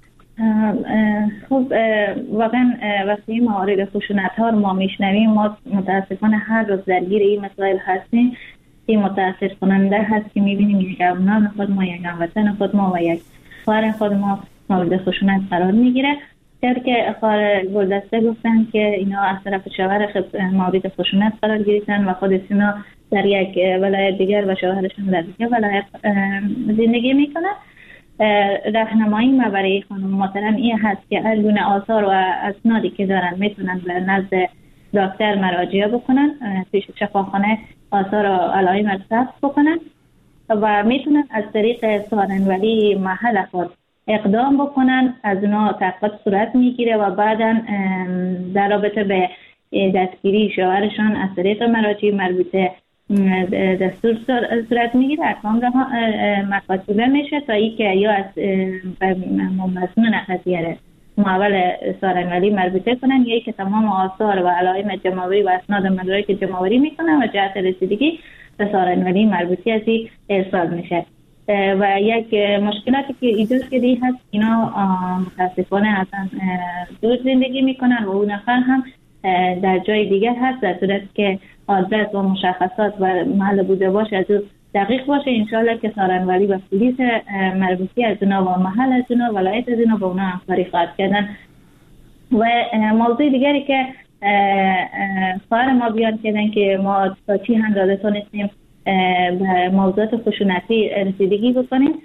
خب واقعا وقتی موارد خشونت ها رو ما میشنویم ما متاسفانه هر روز درگیر این مسائل هستیم. این متاسف کننده هست که میبینیم یک ابنای خود ما، یک هموطن خود ما و یک خواهر خود ما مورد خشونت قرار میگیره. طور که خواهر گلدسته گفتن که اینا از طرف شوهر مورد خشونت قرار گرفتن و خودشون در یک ولایت دیگر و شوهرشون در دیگر ولایت زندگی میکنن. راهنمایی ما برای خانم محترم این هست که هر گونه آثار و اسنادی که دارن میتونن به نزد دکتر مراجعه بکنن، پیش شفاخانه آثار و علائم رو ثبت بکنن و میتونن از طریق سارنولی محل خود اقدام بکنن. از اونا تحقیقات صورت میگیره و بعدا در رابطه به دستگیری شوهرشان از طریق مراجع مربوطه دستور صورت میگیره. احکام را مکاتبه میشه تا ای که یا از مضمون قضیه معول سارنولی مربوطه کنن یا ای که تمام آثار و علائم جمع‌آوری و اسناد مدارک جمع‌آوری میکنن و جهت رسیدگی به سارنولی مربوطی از این ارسال میشه. و یک مشکلاتی که ایجاد شده هست اینا متاسفانه اصلا دور زندگی میکنن و اون آخر هم در جای دیگر هست، در صورتی که آدرس و مشخصات و محل بوده باشه از او دقیق باشه. انشاءالله که سارنولی و پلیس مربوطی از اونا و محل از اونا ولایت از اونا با اونا همکاری خواهد کردن. و موضوع دیگری که خواهر ما بیان کردن که ما تا چی اندازه تونستیم به موضوعات خشونتی رسیدگی بکنیم.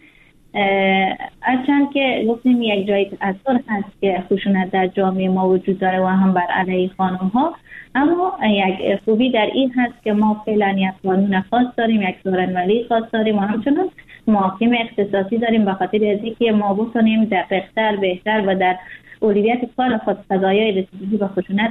هرچند که گفتیم یک جای تأثیر هست که خشونت در جامعه ما وجود داره و هم بر علیه خانم ها، اما یک خوبی در این هست که ما فعلا یک قانون خاص داریم، یک سارنولی خاص داریم و همچنین محاکم اختصاصی داریم به خاطر اینکه ما بتونیم دقیق‌تر بهتر و در اولویت کار خود قضایای رسیدگی به خشونت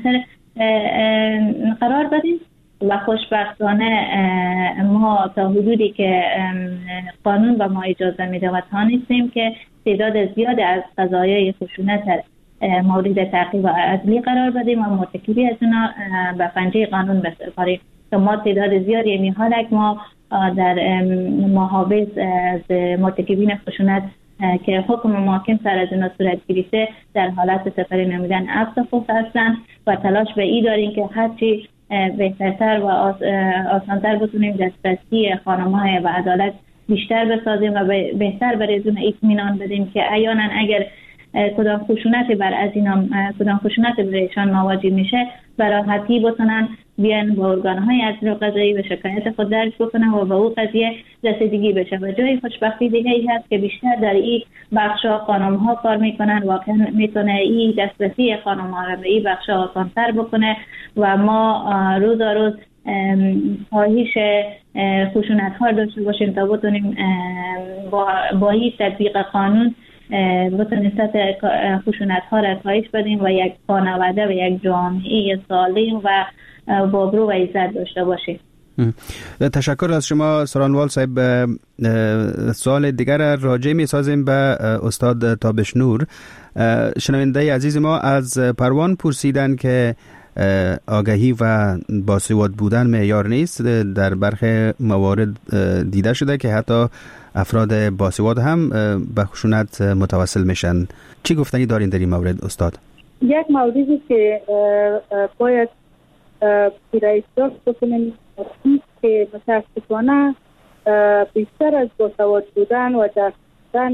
قرار بدیم. و خوشبختانه ما تا حدودی که قانون به ما اجازه میده و تانستیم که تعداد زیاد از قضایای خشونت مورد تعقیب و عدلی قرار بدیم و مرتکبی از اونا به پنجه قانون بسپاریم. که ما تعداد زیادی یعنی حالک ما در محابس از مرتکبین خشونت که حکم محاکم سر از اونا صورت گرفته در حالت سپری نمودن عفو خود هستن و تلاش به ای داریم که هرچی بهترتر و آسانتر بتونیم دسترسی خانم‌های و عدالت بیشتر بسازیم و بهتر برای اون اطمینان بدیم که احیانا اگر کدام خشونت بر از اینا کدام خشونت برایشان مواجه میشه به راحتی بتونن بیان با ارگان‌های عدلی و قضایی و شکایت خود درج بکنن و به اون قضیه رسیدگی بشه. و جای خوشبختی دیگه ای هست که بیشتر در این بخش‌ها خانم‌ها کار میکنن، واقعا میتونه این دسترسی خانم‌ها را به این بخش‌ها آسان‌تر بکنه و ما روز به روز کاهش خشونت‌ها داشته باشیم تا بتونیم با این تطبیق قانون بتونیم سطح خشونت‌ها را کاهش بدیم و یک خانواده و یک جامعه سالم و بابرو و عزت داشته باشیم. تشکر از شما سرانوال صاحب. سوال دیگر راجع می سازیم به استاد تابش نور. شنونده عزیز ما از پروان پرسیدن که آگاهی و باسواد بودن معیار نیست. در برخی موارد دیده شده که حتی افراد باسواد هم به خشونت متوسل میشن. چی گفتنی دارین در این مورد استاد؟ یک موردی که باید پیرایش‌داشت بکنیم که متاسفانه بیشتر از باسواد بودن و داشتن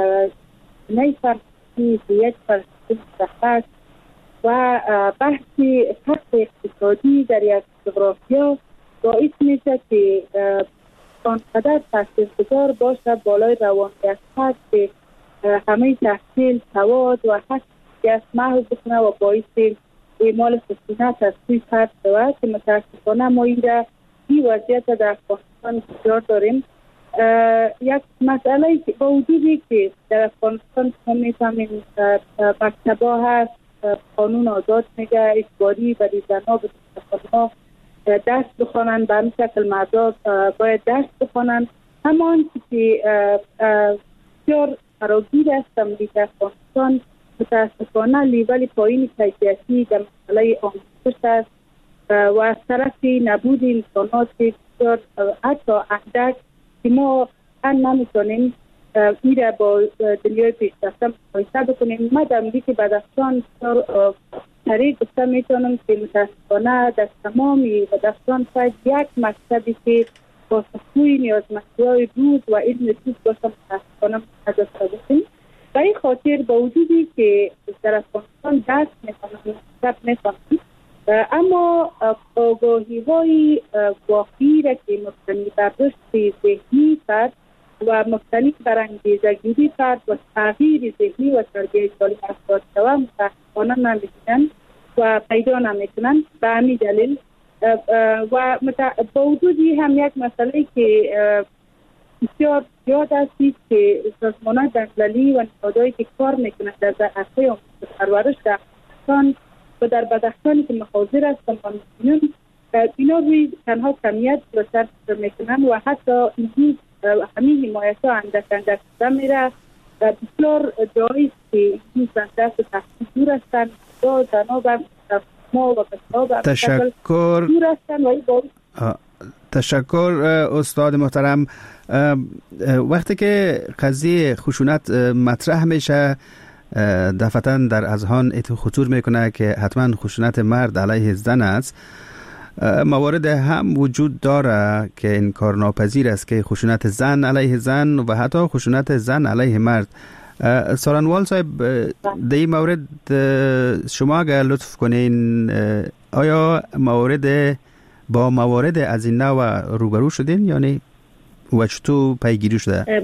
نیفرسی یک فرسی مشخص و بحثی فقر اقتصادی در یک جغرافیا باعث میشه که آنقدر تاثیرگذار باشه بالای روانشناسی که همه تحصیل سواد و حقیقت محو بکنه و باعث اعمال خشونت از سوی فرد شود که متاسفانه ما این وضعیت در افغانستان بسیار داریم. یک مسئله با وجودی که در افغانستان ما میفهمیم مکتب‌ها هست، قانون آزاد میگه اجباری برای زنها به خانم‌ها درس بخوانند، به همین شکل مردا باید درس بخوانند. همان که بسیار فراگیر است در مملکت افغانستان متاسفانه لیول پایین کیفیتی در مسئله آموزش است و از طرف نبود امکانات بسیار حتی اندک که ما نمیتونیم این را با دنیای پیشرفته مقایسه بکنیم. ما در مملکت بدخشان طریق گفته میتونم که متاسفانه در تمام بدخشان شاید یک مکتبی که با سکوی نیازمندی‌های روز و علم روز باشه متاسفانه نداشته باشیم. و این خاطر با وجودی که در افغانستان درس میکنم مکتب میکنم، اما آگاهی های واقعی را که مبتنی بر رشد ذهنی فرد و مبتنی بر انگیزه‌گیری فرد و تغییر ذهنی و تربیت سالم افراد شود متاسفانه نمی‌بینند و پیدا نمی‌کنند. به همین دلیل و با وجودی هم یک مسئله که بسیار زیاد است که سازمان‌های بین‌المللی و نهادهایی که کار میکنند در عرصه آموزش پرورش در افغانستان و در بدخشانی که محاضر هستند اینا روی تنها کمیت و صرف میکنند و حتی این همین حمایت‌ها اندک شده میره. بسیار جایی است که این دست تحصیل دور هستند، زنها و ما و بچه‌ها و تشکر دور هستند و تشکر استاد محترم. وقتی که قضیه خشونت مطرح میشه دفعتاً در اذهان خطور میکنه که حتما خشونت مرد علیه زن است. موارد هم وجود داره که انکار ناپذیر است که خشونت زن علیه زن و حتی خشونت زن علیه مرد. سارنوال صاحب در این مورد شما اگر لطف کنین آیا با موارد از این نوع روبرو شدین یعنی و چطور پیگیری شده؟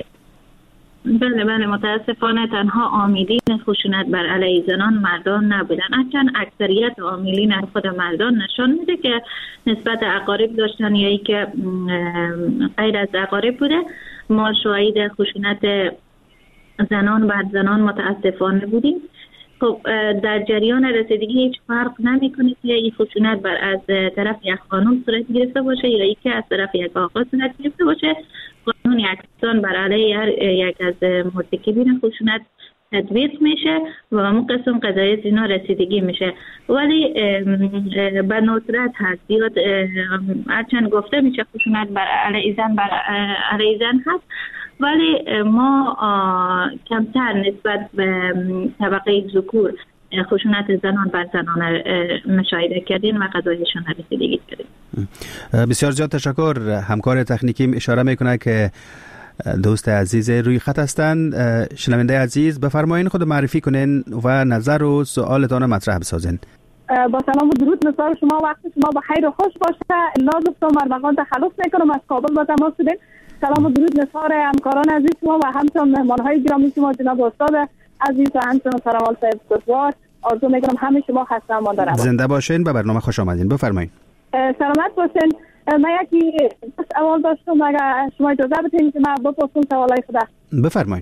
بله متاسفانه تنها عاملین خشونت بر علیه زنان مردان نبودن، اصلا اکثریت عاملین خود مردان نشان میده که نسبت اقارب داشتن یا ای که غیر از اقارب بوده. ما شاهد خشونت زنان بر زنان متاسفانه بودیم. خب در جریان رسیدگی هیچ فرق نمیکنه که این خشونت بر از طرف یک خانم صورت گرفته باشه یا ای که از طرف یک آقا صورت گرفته باشه. قانون یکسان بر علیه هر یک از مرتکبین خشونت تطبیق میشه و اون قسم قضایای زنا رسیدگی میشه. ولی به ندرت هست زیاد هرچند گفته میشه خشونت بر علیه زن هست، ولی ما کمتر نسبت به طبقه ذکور خشونت زنان بر زنان مشاهده کردیم و قضایشان رسیدگی کردیم. بسیار زیاد تشکر. همکار تکنیکیم اشاره میکنه که دوست عزیز روی خط هستند. شنونده عزیز بفرمایین خود معرفی کنین و نظر و سوالتان مطرح بسازین. با سلام و درود نثار شما، وقت شما بخیر و خوش باشه. ناز گفتم ارمغان تخلص میکنم از کابل با تماس شدیم. سلام و درود نثار همکاران عزیز شما و همچنین مهمانهای گرامی شما جناب استاد عزیز و همچنین سرمال صاحب بزرگوار. آرزو میکنم همه شما خسته مانده روید. زنده باشین، به برنامه خوش آمدین. بفرمایید. سلامت باشین. من یکی سوال داشتم، اگر شما اجازه بدین که من بپرسم سوالای خدا. بفرمایید.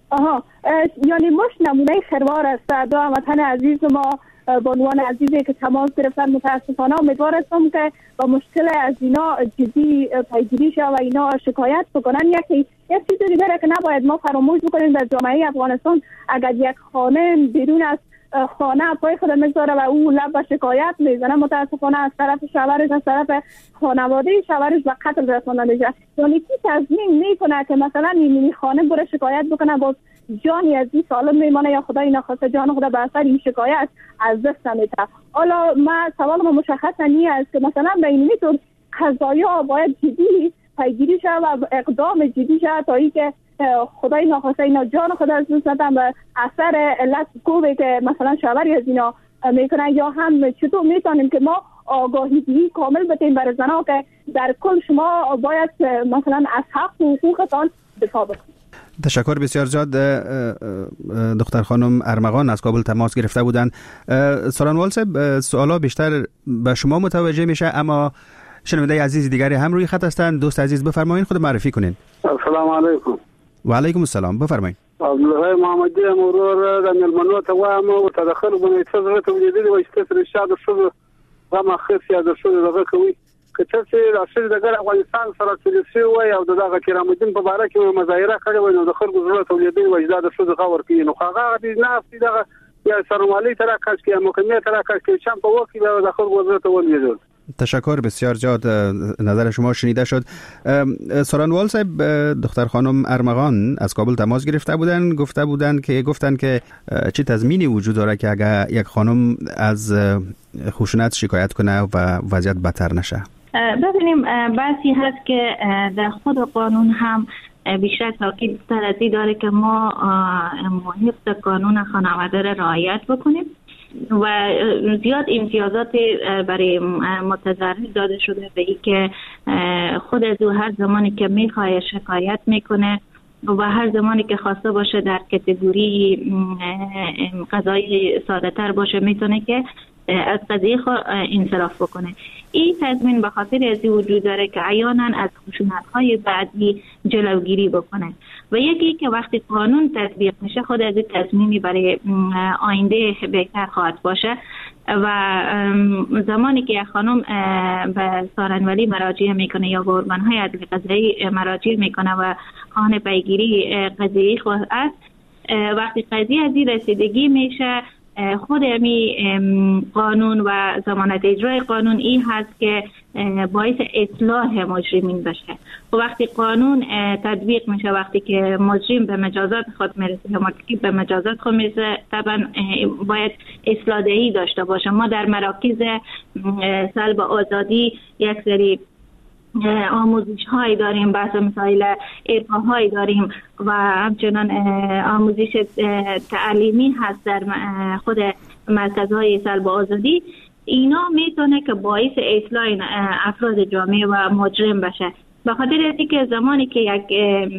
یعنی مش نمونه خروار است دو هموطن عزیز ما با عنوان عزیزی که تماس گرفتن. متاسفانه امیدوار هستم که با مشکل از اینا جدی پیگیری شه و اینا شکایت بکنن. یک چیزی دیگه که نباید ما فراموش بکنیم در جامعه افغانستان، اگر یک خانه بیرون از خانه پای خود میذاره و او لب به شکایت میزنه، متاسفانه از طرف شوهرش، از طرف خانواده شوهرش به قتل رسانده میشه. یعنی کی تضمین میکنه که مثلا این خانه بره شکایت بکنه باز جانی از این سالم میمانه یا خدای ناخواسته جان خود به اثر این شکایت از دست نمیده؟ حالا ما سوالم مشخص نیست که مثلا به این طور قضایا باید جدی پیگیری شه و اقدام جدی شه تا اینکه خدای ناخواسته اینا جان خود از دست ندن به اثر علت کوبه که مثلا شوهری از اینا میکنن. یا هم چطور میتونیم که ما آگاهی کامل بدیم برای زنها که در کل شما باید مثلا از حق و حقوقتان دفاع بکنید. تشکر بسیار زیاد. دختر خانم ارمغان از کابل تماس گرفته بودند. سارانوال صاحب، سوالا بیشتر به شما متوجه میشه، اما شنونده عزیز دیگری هم روی خط هستند. دوست عزیز بفرمایید، خود معرفی کنین. السلام علیکم. و علیکم السلام، بفرمایید. عبدالله محمدی مرور د ملمنو ته وایم او تدخل بنه څه زړه ته ولیدلی و چې تاسو رشاد شو غم اخر سیاده شو دغه کوي که تاسو راشد دغه افغانستان سره تلسی وای او دغه کرامدین په باره کې مظاهره کړې و نو د خلکو زړه ته ولیدلی و چې دا شو دغه ورکی نو هغه د ناس دغه یا سرمالي تر کاش کې محکمه تر کاش کې چم په وکی د خلکو زړه ته ولیدل. تشکر بسیار زیاد، نظر شما شنیده شد. سارانوال صاحب، دختر خانم ارمغان از کابل تماس گرفته بودن، گفتن که چه تضمینی وجود داره که اگر یک خانم از خشونت شکایت کنه و وضعیت بدتر نشه؟ ببینیم بحثی هست که در خود قانون هم بیشتر تاکید تردید داره که ما حفظ قانون خانواده را رعایت بکنیم و زیاد امتیازات برای متضرر داده شده به این که خود از او هر زمانی که میخواه شکایت میکنه و هر زمانی که خواسته باشه در کتگوری قضایی ساده تر باشه میتونه که از قضیه انصراف بکنه. این تضمین به خاطر از وجود داره که عیانا از خشونت‌های بعدی جلوگیری بکنه و یکی که وقتی قانون تطبیق میشه خود از تضمینی برای آینده بهتر خواهد باشه و زمانی که یک خانم به سارنولی مراجعه میکنه یا به ارگان‌های عدل قضایی مراجعه میکنه و خواهان پیگیری قضیه خود است، وقتی قضیه از رسیدگی میشه خود امی قانون و ضمانت اجرای قانون این هست که باعث اصلاح مجرمین بشه و وقتی قانون تطبیق میشه، وقتی که مجرم به مجازات خود میرسه یا مرتکب به مجازات خود میرسه، طبعا باید اصلاح دهی داشته باشه. ما در مراکز سلب آزادی یک سری آموزش هایی داریم، بحث مسائل ارقاهایی داریم و همچنان آموزش تعلیمی هست در خود مرکزهای سلب آزادی. اینا میتونه که باعث اصلاح افراد جامعه و مجرم بشه، به خاطر اینکه زمانی که یک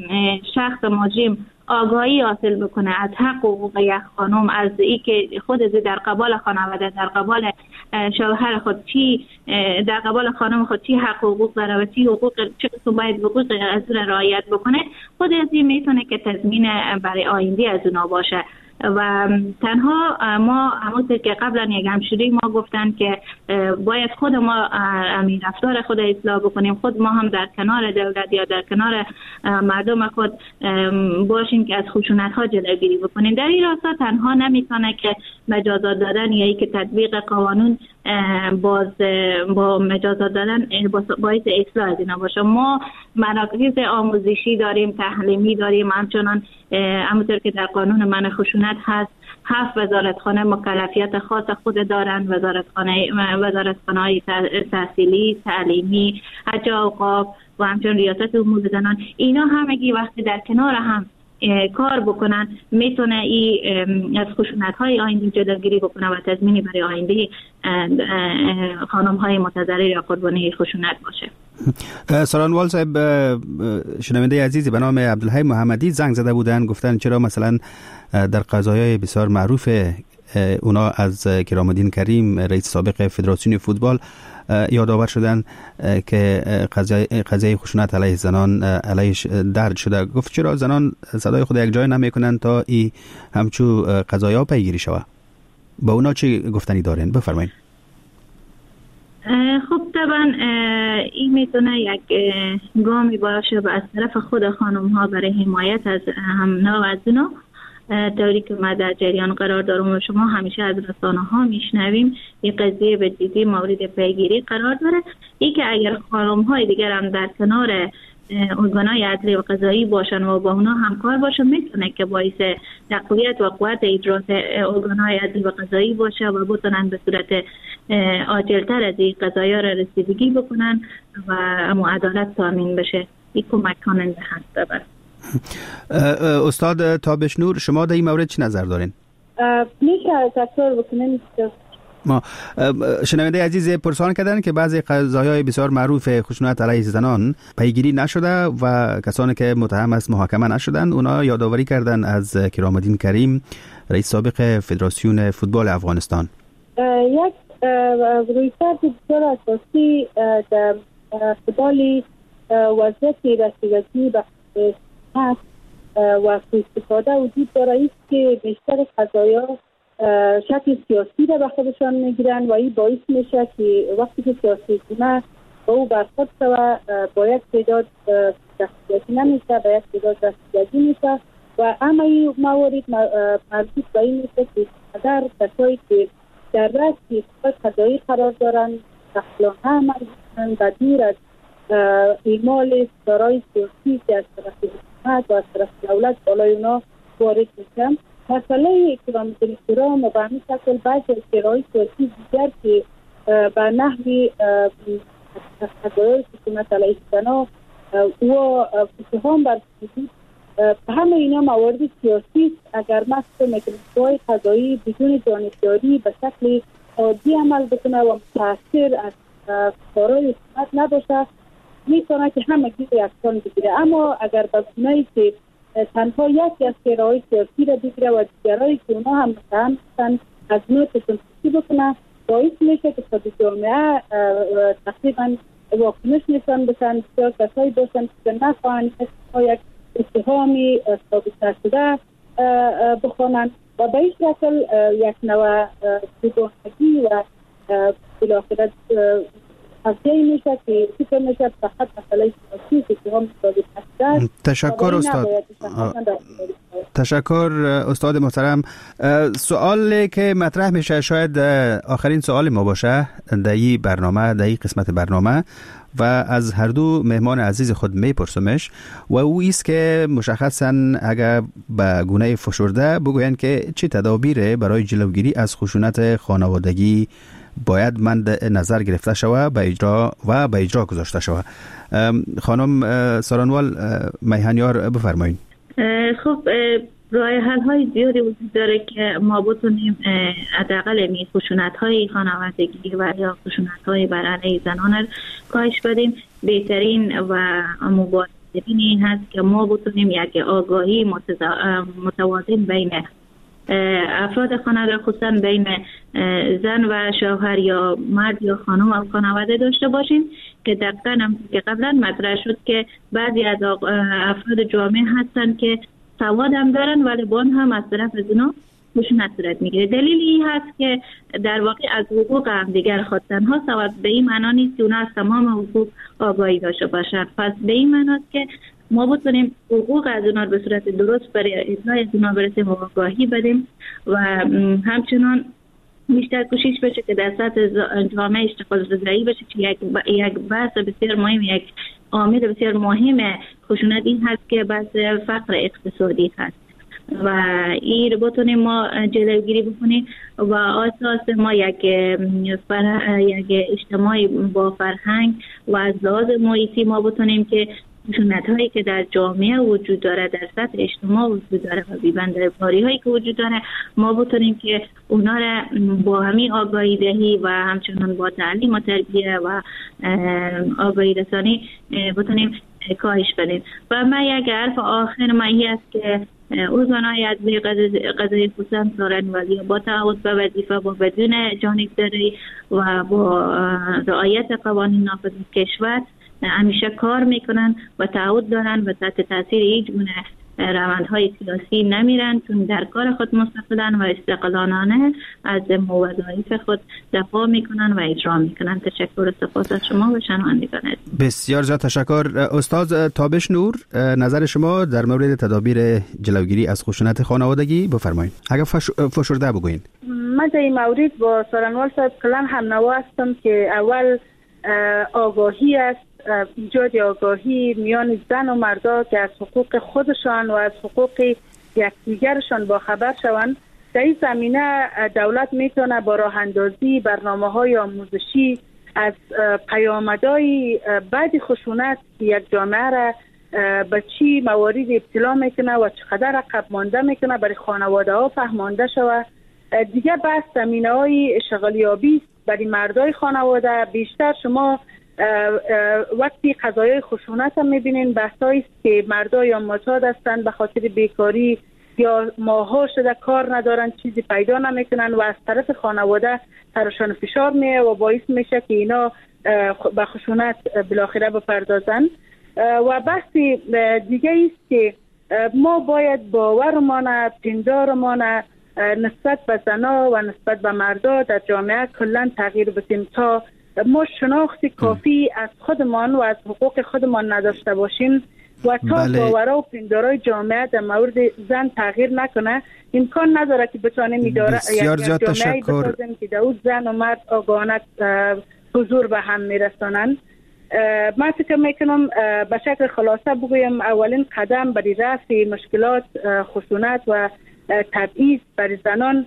شخص مجرم آگاهی حاصل بکنه از حق و حقوق یک خانم، از این که خود در قبال خانواده، در قبال شوهر خود چی، در قبال خانم خود چی حق و حقوق داره و چی حقوق چه قسم باید حقوق از اون رعایت بکنه، خود از این میتونه که تضمین برای آینده از اونا باشه. و تنها ما همونطور که قبلا یک همشیره ما گفتن که باید خود ما رفتار خود اصلاح بکنیم، خود ما هم در کنار دولت یا در کنار مردم خود باشیم که از خشونت ها جلوگیری بکنیم. در این راستا تنها نمیتونه که مجازات دادن یا که تطبیق قانون باز با مجازات دادن باعث اصلاح از اینا باشه. ما مراکز آموزشی داریم، تعلیمی داریم، همچنان همونطور که در قانون منع خشونت هست 7 وزارتخانه مکلفیت خاص خود دارند، وزارتخانه‌های تحصیلی، تعلیمی، حج و اوقاف و همچنین ریاست امور زنان. اینا همگی وقتی در کنار هم کار بکنن میتونه از خشونت‌های آینده جلوگیری بکنه و تضمینی برای آینده خانم‌های متضرر یا قربانی خشونت باشه. سارانوال صاحب، شنونده عزیزی به نام عبدالحی محمدی زنگ زده بودن، گفتن چرا مثلا در قضایای بسیار معروف اونا از کرامالدین کریم رئیس سابق فدراسیون فوتبال یادآور شدن که قضیه خشونت علیه زنان علیهش درج شده. گفت چرا زنان صدای خود یک جای نمیکنن تا ای همچو قضایا پیگیری شود؟ با اونا چی گفتنی دارین؟ بفرمایید. خب طبعا این میتونه یک گامی باشه و از طرف خود خانم ها برای حمایت از هم و زنا، طوری که ما در جریان قرار دارم و شما همیشه از رسانه ها میشنویم این قضیه به جدی مورد پیگیری قرار داره. این که اگر خانم های دیگر هم در کنار ارگانهای عدلی و قضایی باشن و با اونا همکار باشن، میتونه که باعث تقویت و قوت اجرات ارگانهای عدلی و قضایی باشه و بتونن به صورت عاجلتر از این قضایا را رسیدگی بکنن و اما عدالت تامین بشه. این کمک کننده هست. استاد تابش نور، شما در این مورد چی نظر دارین؟ میشه تکرار بکنین؟ ما شنونده عزیز پرسان کردن که بعضی قضایای بسیار معروف خشونت علیه زنان پیگیری نشده و کسانی که متهم است محاکمه نشدن. اونا یادآوری کردن از کرامالدین کریم رئیس سابق فدراسیون فوتبال افغانستان. یک رویکرد بسیار اساسی در فوتبال وضعیت رسیدگی به هست و استفاده وجود داره است که بیشتر قضایا شکل سیاسی را به خودشان میگیرن و این باعث میشه که وقتی که سیاسی کنه با او برخورد شود با یک تعداد رسیدگی نمیشه، با یک تعداد رسیدگی میشه و اما این موارد مربوط به این میشه که اگر کسایی که در رأس قضایی قرار دارن تخلانه عمل کنن و دور از اعمال سرای سیاسی که از طرف حکومت و از طرف دولت بالای اونا وارد میشن. مسئله کرامالدین کریم و به همین شکل بعضی سرای سیاسی دیگر که به نحوی قضایای خشونت علیه زنان و اتهام بر وجود به همه اینا موارد سیاسی اگر مسئله مکانیزم‌های قضایی بدون جانبداری به شکل عادی عمل بکنه و متأثر از کارهای حکومت نباشه، میتونه که همه گیر اکشن بگیره. اما اگر به گونه‌ای که تنها یکی از سرای سیاسی را بگیره و دیگرایی که اونا هم متهم هستن از نوعشون پشتی بکنه، باعث میشه که خود جامعه تقریبا واکنش نشان بدن. بسیار کسایی باشن که نخواهند یک اتهامی ثابت شده بخوانند و به این شکل یک نوع بی‌گناهی و بالاخره قضیه میشه که فکر میشه فقط مسئله سیاسی اتهام ثابت شده. تشکر استاد. تشکر استاد محترم. سوالی که مطرح میشه شاید آخرین سوال ما باشه در این برنامه، در این قسمت برنامه و از هر دو مهمان عزیز خود میپرسمش و او است که مشخصا اگر به گونه فشرده بگوین که چه تدابیر برای جلوگیری از خشونت خانوادگی باید مد نظر گرفته شود به اجرا گذاشته شود. خانم سارانوال میهنیار بفرمایید. خب راه حل های زیادی وجود داره که ما بتونیم حداقل خشونت های خانوادگی و یا خشونت های بر علیه زنان کاهش بدیم. بهترین و مبارزین این هست که ما بتونیم یک آگاهی متوازن بین افراد خانواده، خصوصا بین زن و شوهر یا مرد یا خانم و خانواده داشته باشیم که دقیقاً هم که قبلا مطرح شد که بعضی از افراد جامعه هستن که سواد هم دارن ولی بان هم از طرف از اونا خشونت صورت میگیره. دلیل این هست که در واقع از حقوق هم دیگر خواستن ها سواد به این معنا نیست که اونا از تمام حقوق آگاهی داشته باشن. پس به این معنا که ما بتونیم حقوق از اونا به صورت درست برای اجرای از اونا برسیم و آگاهی بدیم و همچنان بیشتر کوشش بشه که در سطح جامعه اشتغال رضایی بشه که یک بحث بسیار مهم، یک عامل بسیار مهم خشونت این هست که بحث فقر اقتصادی هست و این رو بتونیم ما جلوگیری بکنیم و اساس ما یک اجتماعی با فرهنگ و از لحاظ محیطی ما بتونیم که خشونت هایی که در جامعه وجود داره، در سطح اجتماع وجود داره و بی‌بنده‌کاری هایی که وجود داره، ما بتونیم که اونا را با همین آگاهی دهی و همچنان با تعلیم و تربیه و آگاهی رسانی بتونیم کاهش بدیم. و من یک حرف آخر مایی است که ارگان‌های عدلیه قضایی خصوصا سارنوالی با تعهد به وظیفه و بدون جانبداری و با رعایت قوانین نافذ کشور همیشه کار میکنن و تعهد دارن و تحت تاثیر هیچ گونه روندهای سیاسی نمیرن، چون در کار خود مستقلن و استقلالانه از وظایف خود دفاع میکنن و اجرا میکنن. تشکر و سپاس از شما و شنوندگان. بسیار زیاد تشکر. استاد تابش نور، نظر شما در مورد تدابیر جلوگیری از خشونت خانوادگی بفرمایید. اگر فشرده بگوین. من در این مورد با سارنوال صاحب کلان هم نوا هستم که اول آگاهی است، ایجاد آگاهی میان زن و مردا که از حقوق خودشان و از حقوق یکدیگرشان با خبر شوند. در این زمینه دولت میتونه با راه اندازی برنامه‌های آموزشی از پیامدهای بعد خشونت یک جامعه را به چی موارد ابتلا میکنه و چقدر عقب مانده میکنه برای خانواده ها فهمانده شود. دیگه بحث زمینه‌های شغلیابی برای مردای خانواده. بیشتر شما وقتی قضایای خشونت هم میبینین بحثایی است که مردا یا معتاد هستند به خاطر بیکاری یا ماها شده کار ندارن، چیزی پیدا نمیکنن و از طرف خانواده سرشان فشار میه و باعث میشه که اینا به خشونت بالاخره بپردازن. و بحث دیگه است که ما باید باورمان، پندارمان نسبت به زنا و نسبت به مردا در جامعه کلا تغییر بدیم تا ما شناخت کافی از خودمان و از حقوق خودمان نداشته باشیم و تا باورها و پندارای جامعه در مورد زن تغییر نکنه. امکان نداره که بتوانیم اداره یک جامعه بسازیم که در اون زن و مرد آگاهانه حضور به هم میرسانند. من فکر میکنم به شکل خلاصه بگویم اولین قدم برای رفع مشکلات خشونت و تبعیض برای زنان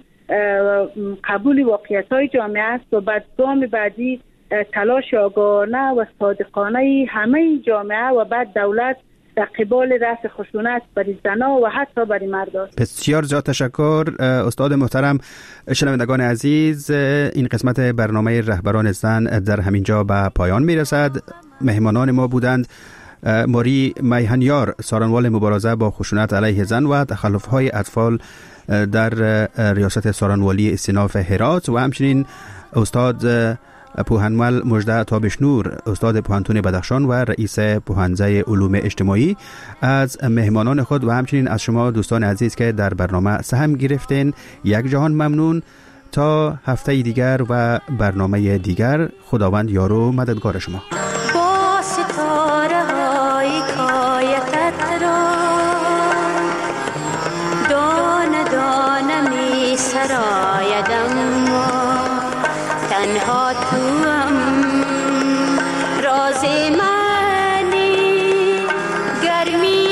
قبول واقعیت‌های جامعه است و بعد گام بعدی تلاش آگاهانه و صادقانه همه جامعه و بعد دولت در قبال رفع خشونت برای زنان و حتی برای مردان. بسیار زیاد تشکر استاد محترم. شنوندگان عزیز، این قسمت برنامه رهبران زن در همینجا به پایان میرسد. مهمانان ما بودند ماری میهنیار، سارنوال مبارزه با خشونت علیه زن و تخلف‌های اطفال در ریاست سارنوالی استیناف هرات و همچنین استاد پوهنمل مژده تابش نور، استاد پوهنتون بدخشان و رئیس پوهنځای علوم اجتماعی. از مهمانان خود و همچنین از شما دوستان عزیز که در برنامه سهم گرفتین یک جهان ممنون. تا هفته دیگر و برنامه دیگر، خداوند یار و مددگار شما. با ستاره های کایتت را دانه دانه می سرایدم، تنها توام راز منی، گرمی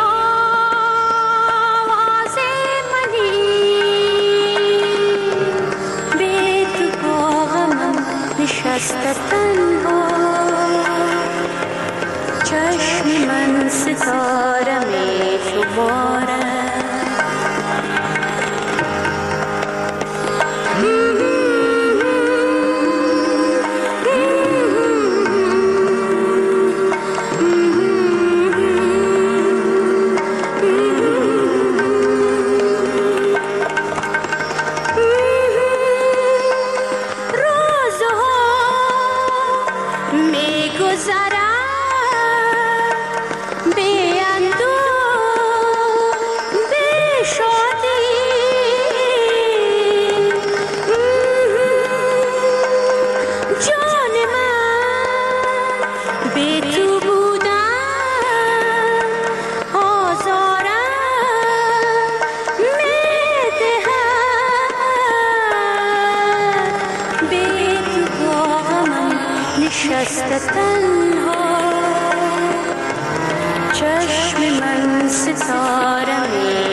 آواز منی، به تو با غمم نشسته تنها، چشم من ستاره می شماره. تنها چشم من ستاره می